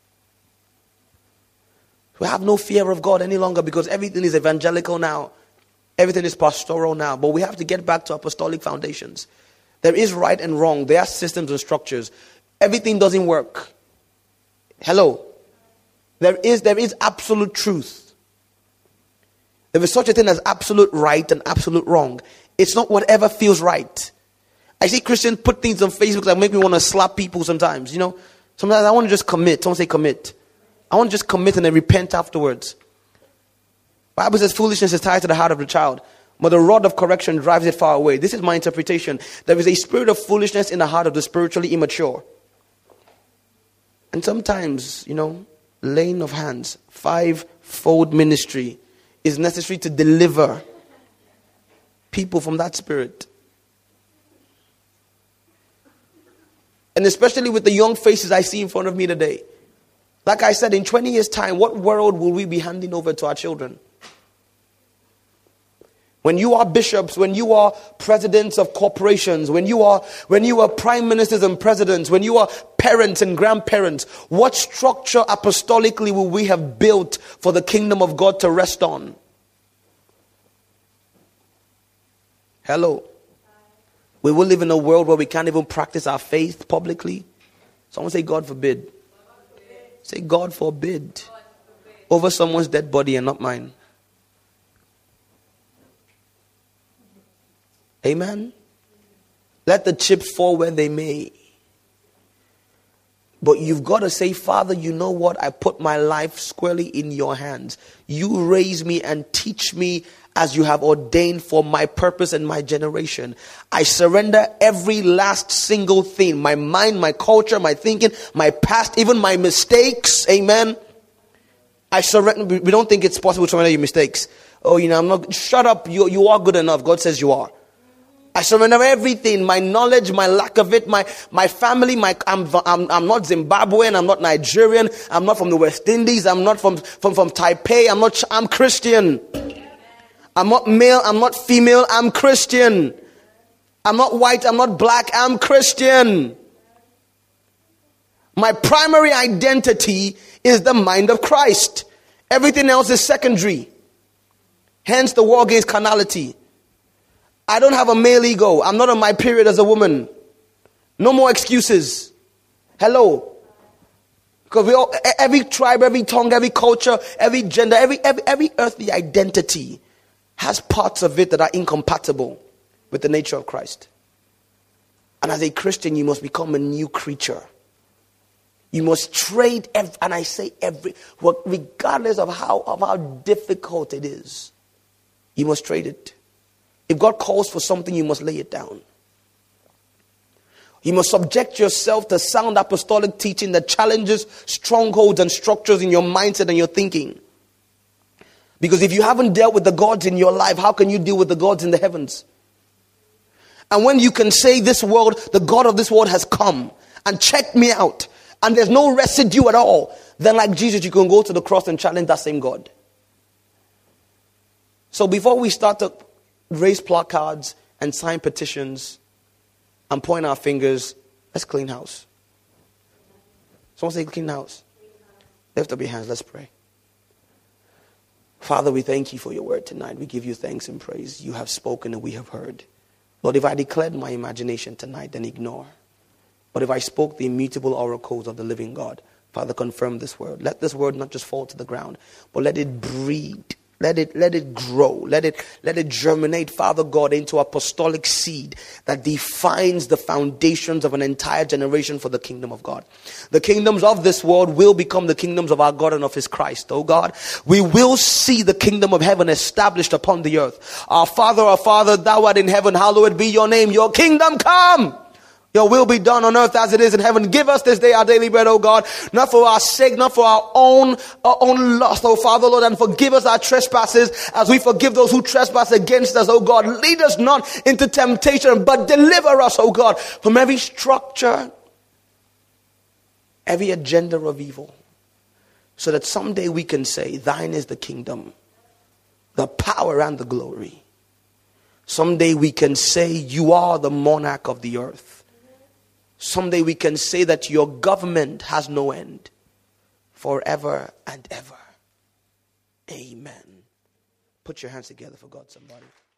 We have no fear of God any longer because everything is evangelical now. Everything is pastoral now. But we have to get back to apostolic foundations. There is right and wrong. There are systems and structures. Everything doesn't work. Hello. There is, there is absolute truth. There is such a thing as absolute right and absolute wrong. It's not whatever feels right. I see Christians put things on Facebook that make me want to slap people sometimes. You know, sometimes I want to just commit. Don't say commit. I want to just commit and then repent afterwards. The Bible says foolishness is tied to the heart of the child, but the rod of correction drives it far away. This is my interpretation. There is a spirit of foolishness in the heart of the spiritually immature. And sometimes, you know, laying of hands, five-fold ministry is necessary to deliver people from that spirit. And especially with the young faces I see in front of me today. Like I said, in twenty years' time, what world will we be handing over to our children? When you are bishops, when you are presidents of corporations, when you are when you are prime ministers and presidents, when you are parents and grandparents, what structure apostolically will we have built for the kingdom of God to rest on? Hello. We will live in a world where we can't even practice our faith publicly. Someone say, God forbid. God forbid. Say, God forbid. God forbid. Over someone's dead body and not mine. Amen. Let the chips fall where they may. But you've got to say, Father, you know what? I put my life squarely in your hands. You raise me and teach me as you have ordained for my purpose and my generation. I surrender every last single thing. My mind, my culture, my thinking, my past, even my mistakes. Amen. I surrender. We don't think it's possible to surrender your mistakes. Oh, you know, I'm not. Shut up. You, you are good enough. God says you are. I surrender everything, my knowledge, my lack of it, my, my family, my, I'm, I'm, I'm not Zimbabwean, I'm not Nigerian, I'm not from the West Indies, I'm not from, from, from Taipei, I'm not, I'm Christian. I'm not male, I'm not female, I'm Christian. I'm not white, I'm not black, I'm Christian. My primary identity is the mind of Christ. Everything else is secondary. Hence the war against carnality. I don't have a male ego. I'm not on my period as a woman. No more excuses. Hello. Because we all, every tribe, every tongue, every culture, every gender, every, every, every earthly identity has parts of it that are incompatible with the nature of Christ. And as a Christian, you must become a new creature. You must trade, every, and I say every, regardless of how, of how difficult it is, you must trade it. If God calls for something, you must lay it down. You must subject yourself to sound apostolic teaching that challenges strongholds and structures in your mindset and your thinking. Because if you haven't dealt with the gods in your life, how can you deal with the gods in the heavens? And when you can say this world, the God of this world has come and checked me out, and there's no residue at all, then like Jesus, you can go to the cross and challenge that same God. So before we start to raise placards and sign petitions and point our fingers, let's clean house. Someone say clean house. Lift up your hands, let's pray. Father, we thank you for your word tonight. We give you thanks and praise. You have spoken and we have heard. Lord, if I declared my imagination tonight, then ignore. But if I spoke the immutable oracles of the living God, Father, confirm this word. Let this word not just fall to the ground, but let it breed. Let it, let it grow. Let it, let it germinate, Father God, into apostolic seed that defines the foundations of an entire generation for the kingdom of God. The kingdoms of this world will become the kingdoms of our God and of his Christ. Oh God, we will see the kingdom of heaven established upon the earth. Our Father, our Father, thou art in heaven, hallowed be your name. Your kingdom come. Your will be done on earth as it is in heaven. Give us this day our daily bread, oh God, not for our sake, not for our own, our own lust, oh Father, Lord, and forgive us our trespasses as we forgive those who trespass against us, oh God. Lead us not into temptation, but deliver us, oh God, from every structure, every agenda of evil, so that someday we can say, thine is the kingdom, the power and the glory. Someday we can say, you are the monarch of the earth. Someday we can say that your government has no end, forever and ever. Amen. Put your hands together for God, somebody.